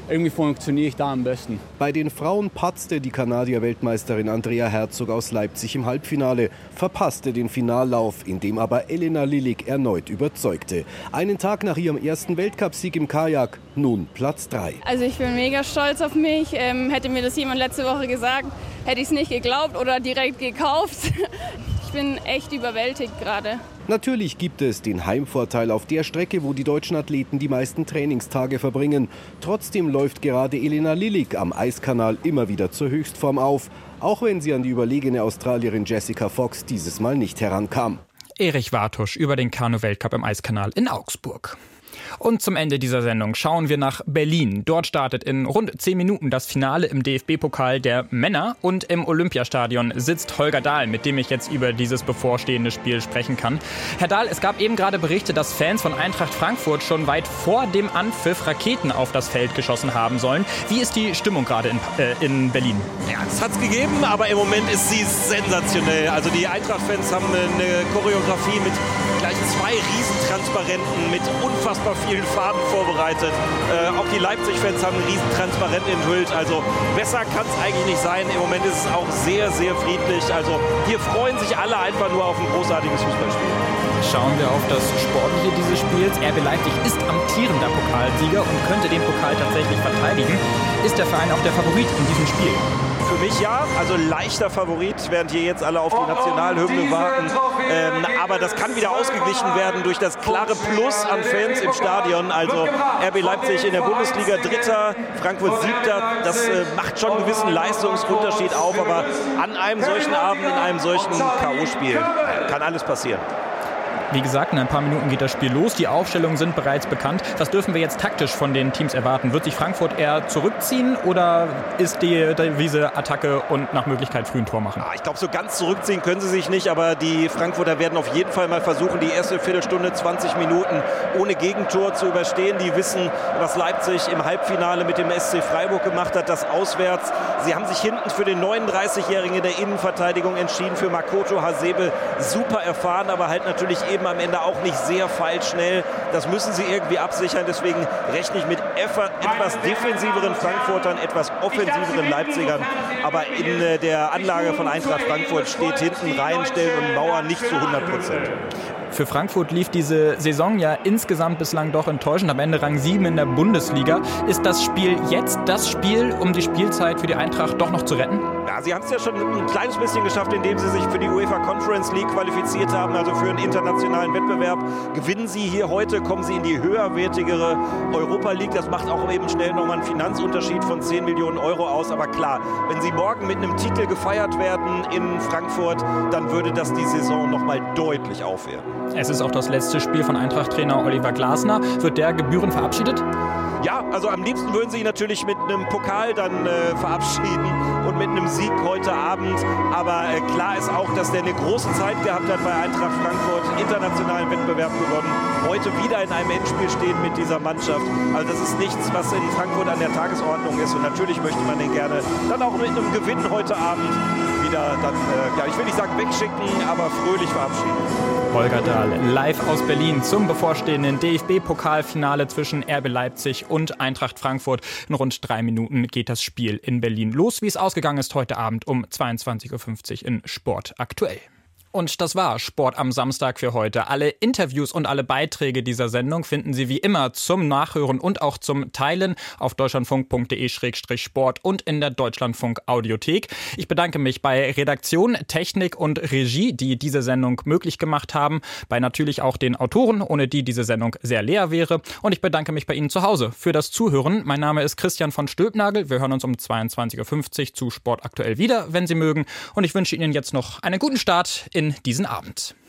irgendwie funktioniere ich da am besten. Bei den Frauen patzte die Kanadier-Weltmeisterin Andrea Herzog aus Leipzig im Halbfinale, verpasste den Finallauf, in dem aber Elena Lilig erneut überzeugte. Einen Tag nach ihrem ersten Weltcupsieg im Kajak, nun Platz drei. Also ich bin mega stolz auf mich. Ähm, hätte mir das jemand letzte Woche gesagt, hätte ich es nicht geglaubt oder direkt gekauft. Ich bin echt überwältigt gerade. Natürlich gibt es den Heimvorteil auf der Strecke, wo die deutschen Athleten die meisten Trainingstage verbringen. Trotzdem läuft gerade Elena Lilig am Eiskanal immer wieder zur Höchstform auf, auch wenn sie an die überlegene Australierin Jessica Fox dieses Mal nicht herankam. Erich Wartusch über den Kanu-Weltcup im Eiskanal in Augsburg. Und zum Ende dieser Sendung schauen wir nach Berlin. Dort startet in rund zehn Minuten das Finale im D F B-Pokal der Männer. Und im Olympiastadion sitzt Holger Dahl, mit dem ich jetzt über dieses bevorstehende Spiel sprechen kann. Herr Dahl, es gab eben gerade Berichte, dass Fans von Eintracht Frankfurt schon weit vor dem Anpfiff Raketen auf das Feld geschossen haben sollen. Wie ist die Stimmung gerade in, äh, in Berlin? Ja, das hat es gegeben, aber im Moment ist sie sensationell. Also die Eintracht-Fans haben eine Choreografie mit gleich zwei Riesentransparenten mit unfassbar vielen Farben vorbereitet. Äh, auch die Leipzig-Fans haben ein Riesentransparent enthüllt. Also besser kann es eigentlich nicht sein. Im Moment ist es auch sehr, sehr friedlich. Also hier freuen sich alle einfach nur auf ein großartiges Fußballspiel. Schauen wir auf das Sportliche dieses Spiels. R B Leipzig ist amtierender Pokalsieger und könnte den Pokal tatsächlich verteidigen. Ist der Verein auch der Favorit in diesem Spiel? Für mich ja, also leichter Favorit, während hier jetzt alle auf die Nationalhymne warten. Ähm, aber das kann wieder ausgeglichen werden durch das klare Plus an Fans im Stadion. Also R B Leipzig in der Bundesliga Dritter, Frankfurt Siebter. Das äh, macht schon einen gewissen Leistungsunterschied auf. Aber an einem solchen Abend, in einem solchen K O-Spiel kann alles passieren. Wie gesagt, in ein paar Minuten geht das Spiel los. Die Aufstellungen sind bereits bekannt. Was dürfen wir jetzt taktisch von den Teams erwarten? Wird sich Frankfurt eher zurückziehen oder ist die Devise Attacke und nach Möglichkeit früh ein Tor machen? Ja, ich glaube, so ganz zurückziehen können sie sich nicht, aber die Frankfurter werden auf jeden Fall mal versuchen, die erste Viertelstunde, zwanzig Minuten ohne Gegentor zu überstehen. Die wissen, was Leipzig im Halbfinale mit dem S C Freiburg gemacht hat, das auswärts. Sie haben sich hinten für den neununddreißigjährigen in der Innenverteidigung entschieden, für Makoto Hasebe. Super erfahren, aber halt natürlich eben am Ende auch nicht sehr feilschnell. Das müssen sie irgendwie absichern. Deswegen rechne ich mit etwas defensiveren Frankfurtern, etwas offensiveren Leipzigern. Aber in der Anlage von Eintracht Frankfurt steht hinten Reihenstellen und Mauern nicht zu hundert Prozent. Für Frankfurt lief diese Saison ja insgesamt bislang doch enttäuschend. Am Ende Rang sieben in der Bundesliga. Ist das Spiel jetzt das Spiel, um die Spielzeit für die Eintracht doch noch zu retten? Ja, sie haben es ja schon ein kleines bisschen geschafft, indem sie sich für die UEFA Conference League qualifiziert haben, also für einen internationalen Wettbewerb. Gewinnen sie hier heute, kommen sie in die höherwertigere Europa League. Das macht auch eben schnell nochmal einen Finanzunterschied von zehn Millionen Euro aus. Aber klar, wenn sie morgen mit einem Titel gefeiert werden in Frankfurt, dann würde das die Saison nochmal deutlich aufwerten. Es ist auch das letzte Spiel von Eintracht-Trainer Oliver Glasner. Wird der gebührend verabschiedet? Ja, also am liebsten würden sie ihn natürlich mit einem Pokal dann äh, verabschieden und mit einem Sieg heute Abend. Aber äh, klar ist auch, dass der eine große Zeit gehabt hat bei Eintracht Frankfurt, internationalen Wettbewerb gewonnen, heute wieder in einem Endspiel steht mit dieser Mannschaft. Also das ist nichts, was in Frankfurt an der Tagesordnung ist. Und natürlich möchte man den gerne dann auch mit einem Gewinn heute Abend wieder dann, äh, ja, ich will nicht sagen wegschicken, aber fröhlich verabschieden. Holger Dahl, live aus Berlin zum bevorstehenden D F B-Pokalfinale zwischen R B Leipzig und Eintracht Frankfurt. In rund drei Minuten geht das Spiel in Berlin los. Wie es ausgegangen ist heute Abend um zweiundzwanzig Uhr fünfzig in Sport aktuell. Und das war Sport am Samstag für heute. Alle Interviews und alle Beiträge dieser Sendung finden Sie wie immer zum Nachhören und auch zum Teilen auf deutschlandfunk punkt de Schrägstrich sport und in der Deutschlandfunk Audiothek. Ich bedanke mich bei Redaktion, Technik und Regie, die diese Sendung möglich gemacht haben. Bei natürlich auch den Autoren, ohne die diese Sendung sehr leer wäre. Und ich bedanke mich bei Ihnen zu Hause für das Zuhören. Mein Name ist Christian von Stülpnagel. Wir hören uns um zweiundzwanzig Uhr fünfzig zu Sport aktuell wieder, wenn Sie mögen. Und ich wünsche Ihnen jetzt noch einen guten Start in diesen Abend.